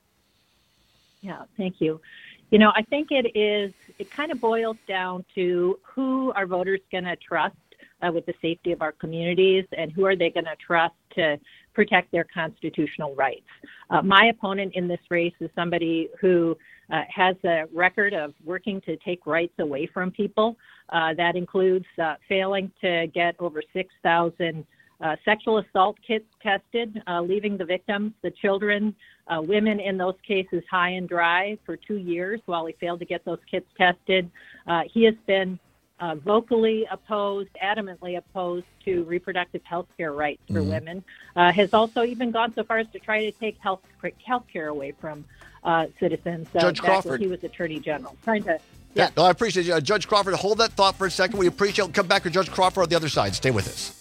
Yeah, thank you. You know, I think it is, it kind of boils down to who are voters going to trust uh, with the safety of our communities, and who are they going to trust to protect their constitutional rights. Uh, my opponent in this race is somebody who uh, has a record of working to take rights away from people. Uh, that includes uh, failing to get over six thousand uh, sexual assault kits tested, uh, leaving the victims, the children, uh, women in those cases, high and dry for two years while he failed to get those kits tested. Uh, he has been Uh, vocally opposed, adamantly opposed to reproductive health care rights for mm-hmm. women, uh, has also even gone so far as to try to take health health care away from uh, citizens. Uh, Judge Crawford. When he was Attorney General. Trying to, yeah. yeah no, I appreciate you. Uh, Judge Crawford, hold that thought for a second. We appreciate it. Come back with Judge Crawford on the other side. Stay with us.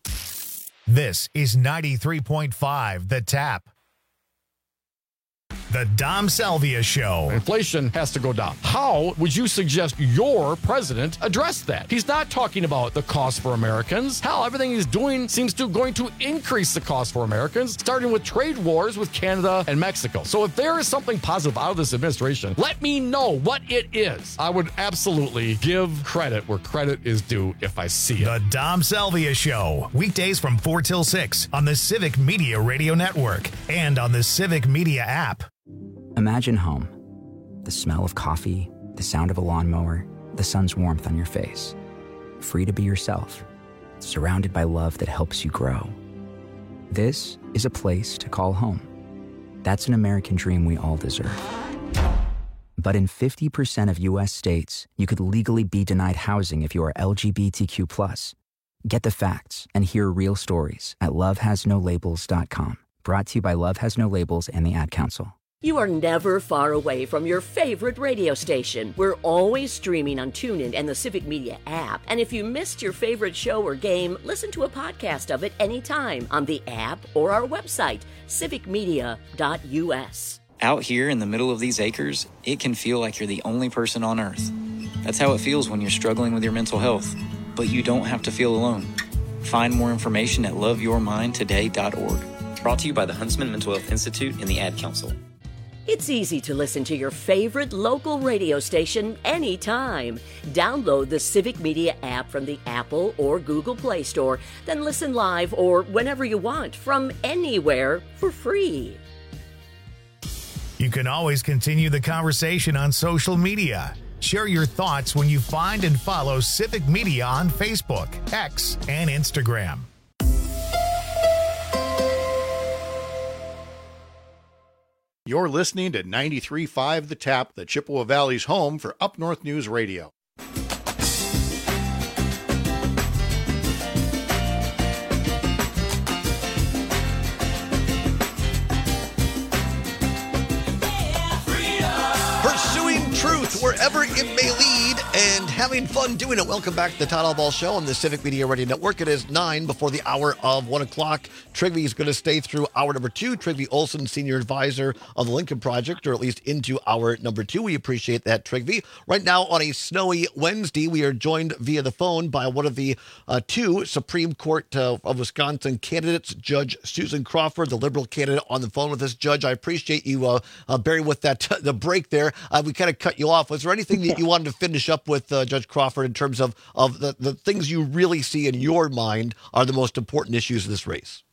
This is ninety-three point five The Tap. The Dom Salvia Show. Inflation has to go down. How would you suggest your president address that? He's not talking about the cost for Americans. Hell, everything he's doing seems to going to increase the cost for Americans, starting with trade wars with Canada and Mexico. So if there is something positive out of this administration, let me know what it is. I would absolutely give credit where credit is due if I see it. The Dom Salvia Show. Weekdays from four till six on the Civic Media Radio Network and on the Civic Media app. Imagine home. The smell of coffee, the sound of a lawnmower, the sun's warmth on your face. Free to be yourself, surrounded by love that helps you grow. This is a place to call home. That's an American dream we all deserve. But in fifty percent of U S states, you could legally be denied housing if you are L G B T Q plus. Get the facts and hear real stories at love has no labels dot com. Brought to you by Love Has No Labels and the Ad Council. You are never far away from your favorite radio station. We're always streaming on TuneIn and the Civic Media app. And if you missed your favorite show or game, listen to a podcast of it anytime on the app or our website, civic media dot u s. Out here in the middle of these acres, it can feel like you're the only person on Earth. That's how it feels when you're struggling with your mental health. But you don't have to feel alone. Find more information at love your mind today dot org. Brought to you by the Huntsman Mental Health Institute and the Ad Council. It's easy to listen to your favorite local radio station anytime. Download the Civic Media app from the Apple or Google Play Store, then listen live or whenever you want from anywhere for free. You can always continue the conversation on social media. Share your thoughts when you find and follow Civic Media on Facebook, X, and Instagram. You're listening to ninety-three point five The Tap, the Chippewa Valley's home for Up North News Radio. Pursuing truth wherever it may lead and having fun doing it. Welcome back to the Todd Allball Show on the Civic Media Radio Network. It is nine before the hour of one o'clock. Trigby is going to stay through hour number two. Trigby Olson, Senior Advisor of the Lincoln Project, or at least into hour number two. We appreciate that, Trigby. Right now on a snowy Wednesday, we are joined via the phone by one of the uh, two Supreme Court uh, of Wisconsin candidates, Judge Susan Crawford, the Liberal candidate on the phone with us. Judge, I appreciate you uh, uh, bearing with that t- the break there. Uh, we kind of cut you off. Was there anything that you wanted to finish up with, uh, Judge Crawford, in terms of, of the, the things you really see in your mind are the most important issues of this race?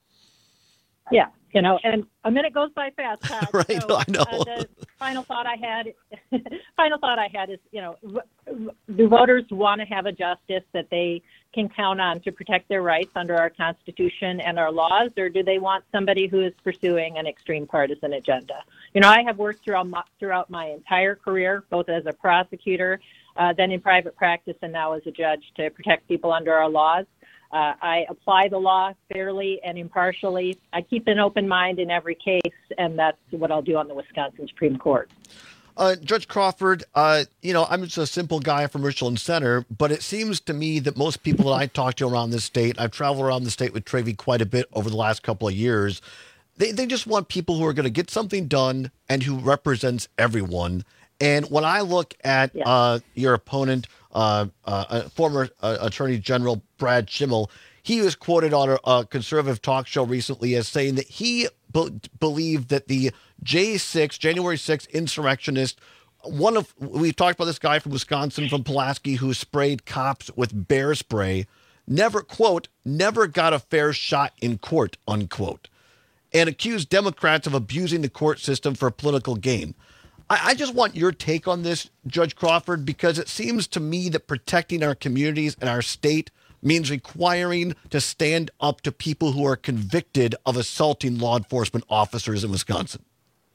Yeah, you know, and a minute goes by fast. Todd. Right, so, I know. Uh, the final thought I had, final thought I had is, you know, do voters want to have a justice that they can count on to protect their rights under our Constitution and our laws, or do they want somebody who is pursuing an extreme partisan agenda? You know, I have worked throughout my, throughout my entire career, both as a prosecutor, uh, then in private practice, and now as a judge, to protect people under our laws. Uh, I apply the law fairly and impartially. I keep an open mind in every case, and that's what I'll do on the Wisconsin Supreme Court. Uh, Judge Crawford, uh, you know, I'm just a simple guy from Richland Center, but it seems to me that most people that I talk to around this state, I've traveled around the state with Trivy quite a bit over the last couple of years, they, they just want people who are going to get something done and who represents everyone. And when I look at yeah. uh, your opponent, uh, uh, former uh, Attorney General Brad Schimel, he was quoted on a, a conservative talk show recently as saying that he be- believed that the J six, January sixth insurrectionist, one of, we've talked about this guy from Wisconsin, from Pulaski, who sprayed cops with bear spray, never, quote, never got a fair shot in court, unquote, and accused Democrats of abusing the court system for political gain. I just want your take on this, Judge Crawford, because it seems to me that protecting our communities and our state means requiring to stand up to people who are convicted of assaulting law enforcement officers in Wisconsin.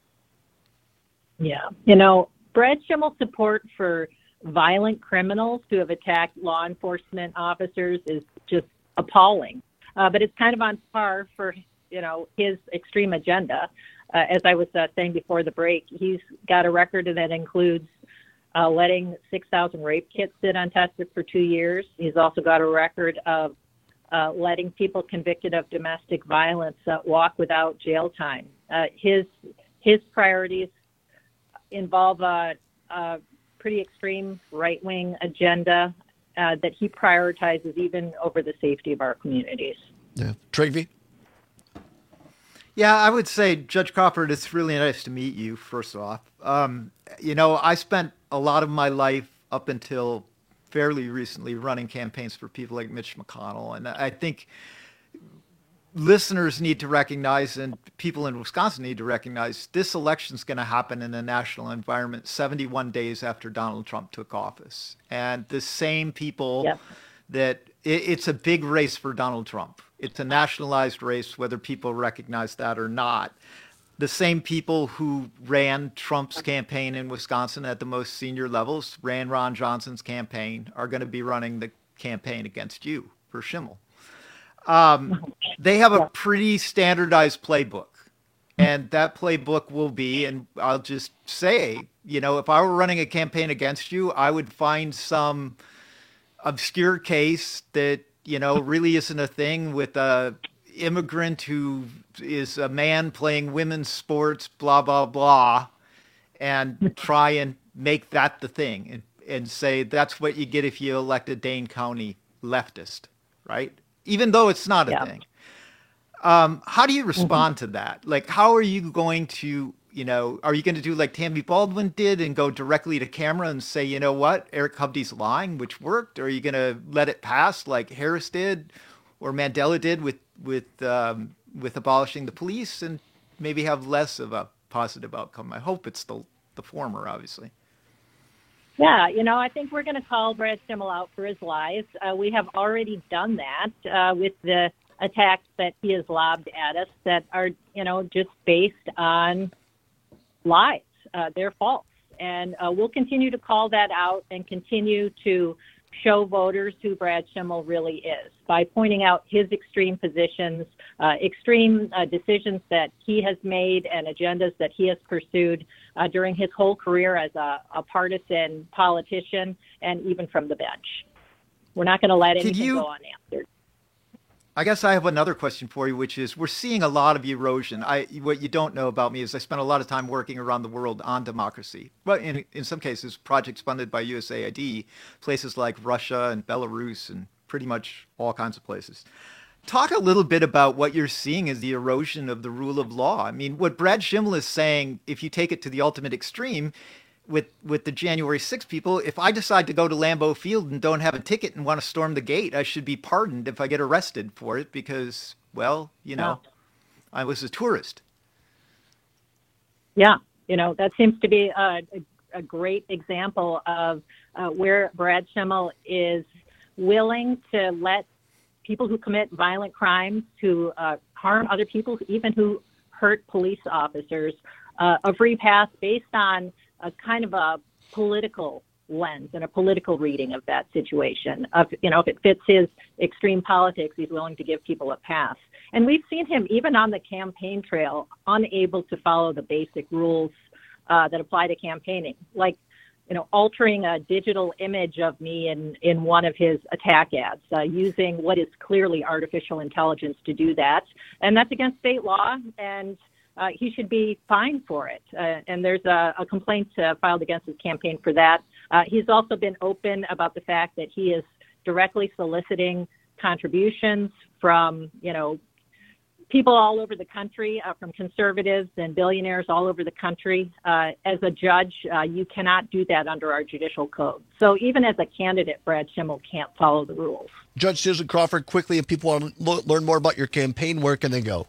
Yeah. You know, Brad Schimmel's support for violent criminals who have attacked law enforcement officers is just appalling. Uh, but it's kind of on par for, you know, his extreme agenda. Uh, as I was uh, saying before the break, he's got a record that includes uh, letting six thousand rape kits sit untested for two years. He's also got a record of uh, letting people convicted of domestic violence uh, walk without jail time. Uh, his his priorities involve a, a pretty extreme right-wing agenda uh, that he prioritizes even over the safety of our communities. Yeah. Trygve? Yeah, I would say, Judge Crawford, it's really nice to meet you, first off. Um, you know, I spent a lot of my life up until fairly recently running campaigns for people like Mitch McConnell. And I think listeners need to recognize, and people in Wisconsin need to recognize, this election's going to happen in a national environment seventy-one days after Donald Trump took office. And the same people yep. that it, it's a big race for Donald Trump. It's a nationalized race, whether people recognize that or not. The same people who ran Trump's campaign in Wisconsin at the most senior levels, ran Ron Johnson's campaign, are going to be running the campaign against you for Schimmel. Um, they have a pretty standardized playbook. And that playbook will be, and I'll just say, you know, if I were running a campaign against you, I would find some obscure case that, you know, really isn't a thing with a immigrant who is a man playing women's sports, blah, blah, blah, and try and make that the thing and, and say that's what you get if you elect a Dane County leftist, right? Even though it's not a yeah. thing. Um, how do you respond mm-hmm. to that? Like, how are you going to, you know, are you going to do like Tammy Baldwin did and go directly to camera and say, you know what, Eric Hovde's lying, which worked? Or are you going to let it pass like Harris did or Mandela did with, with, um, with abolishing the police and maybe have less of a positive outcome? I hope it's the, the former, obviously. Yeah, you know, I think we're going to call Brad Schimmel out for his lies. Uh, we have already done that uh, with the attacks that he has lobbed at us that are, you know, just based on lies. Uh, they're false. And uh, we'll continue to call that out and continue to show voters who Brad Schimmel really is by pointing out his extreme positions, uh, extreme uh, decisions that he has made and agendas that he has pursued uh, during his whole career as a, a partisan politician and even from the bench. We're not going to let anything you, go unanswered. I guess I have another question for you, which is we're seeing a lot of erosion. I, what you don't know about me is I spent a lot of time working around the world on democracy. But in, in some cases, projects funded by U S A I D, places like Russia and Belarus and pretty much all kinds of places. Talk a little bit about what you're seeing as the erosion of the rule of law. I mean, what Brad Schimmel is saying, if you take it to the ultimate extreme, with with the January sixth people, if I decide to go to Lambeau Field and don't have a ticket and want to storm the gate, I should be pardoned if I get arrested for it because, well, you know, yeah. I was a tourist. Yeah, you know, that seems to be a, a, a great example of uh, where Brad Schimmel is willing to let people who commit violent crimes, who uh, harm other people, even who hurt police officers, uh, a free pass based on a kind of a political lens and a political reading of that situation. Of, you know, if it fits his extreme politics, he's willing to give people a pass. And we've seen him, even on the campaign trail, unable to follow the basic rules uh, that apply to campaigning, like, you know, altering a digital image of me in, in one of his attack ads, uh, using what is clearly artificial intelligence to do that. And that's against state law, and Uh, he should be fined for it. Uh, and there's a, a complaint uh, filed against his campaign for that. Uh, he's also been open about the fact that he is directly soliciting contributions from, you know, people all over the country, uh, from conservatives and billionaires all over the country. Uh, as a judge, uh, you cannot do that under our judicial code. So even as a candidate, Brad Schimmel can't follow the rules. Judge Susan Crawford, quickly, if people want to lo- learn more about your campaign, where can they go?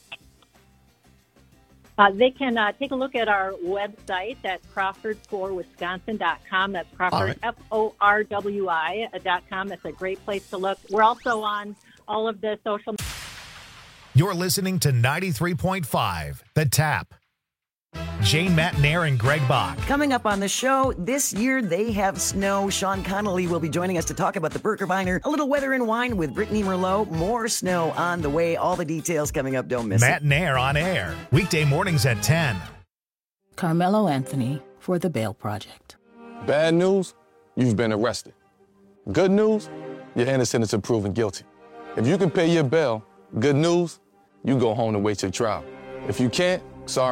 Uh, they can uh, take a look at our website at Crawford for Wisconsin dot com. That's Crawford, right. F O R W I dot com. That's a great place to look. We're also on all of the social. You're listening to ninety-three point five, The Tap. Jane Matnair and Greg Bach. Coming up on the show, this year they have snow. Sean Connolly will be joining us to talk about the Birkebeiner. A little weather and wine with Brittany Merlot. More snow on the way. All the details coming up. Don't miss Matt it. Matnair on air. Weekday mornings at ten. Carmelo Anthony for the Bail Project. Bad news, you've been arrested. Good news, you're innocent until proven guilty. If you can pay your bail, good news, you go home to wait your trial. If you can't, sorry,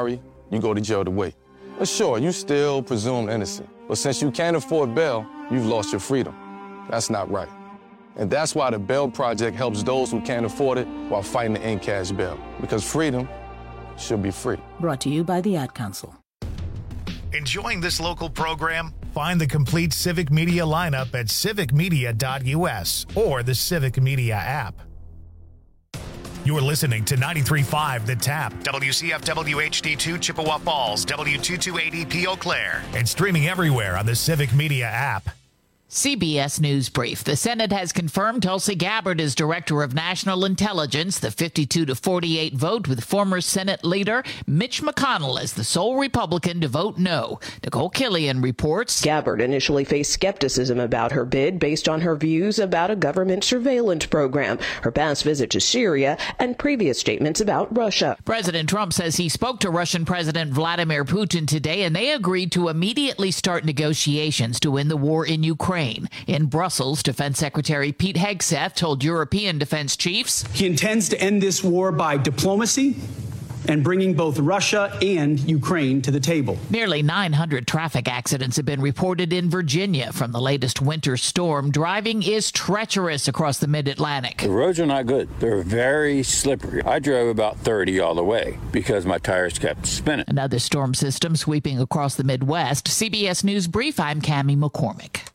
you go to jail to wait. But sure, you still presumed innocent. But since you can't afford bail, you've lost your freedom. That's not right. And that's why the Bail Project helps those who can't afford it while fighting to end cash bail. Because freedom should be free. Brought to you by the Ad Council. Enjoying this local program? Find the complete Civic Media lineup at civic media dot u s or the Civic Media app. You're listening to ninety-three point five The Tap, W C F W H D two Chippewa Falls, W two two eight E P Eau Claire, and streaming everywhere on the Civic Media app. C B S News Brief. The Senate has confirmed Tulsi Gabbard as Director of National Intelligence. The fifty-two to forty-eight vote with former Senate leader Mitch McConnell as the sole Republican to vote no. Nicole Killian reports. Gabbard initially faced skepticism about her bid based on her views about a government surveillance program, her past visit to Syria, and previous statements about Russia. President Trump says he spoke to Russian President Vladimir Putin today, and they agreed to immediately start negotiations to end the war in Ukraine. In Brussels, Defense Secretary Pete Hegseth told European defense chiefs he intends to end this war by diplomacy and bringing both Russia and Ukraine to the table. Nearly nine hundred traffic accidents have been reported in Virginia from the latest winter storm. Driving is treacherous across the mid-Atlantic. The roads are not good. They're very slippery. I drove about thirty all the way because my tires kept spinning. Another storm system sweeping across the Midwest. C B S News Brief, I'm Cammie McCormick.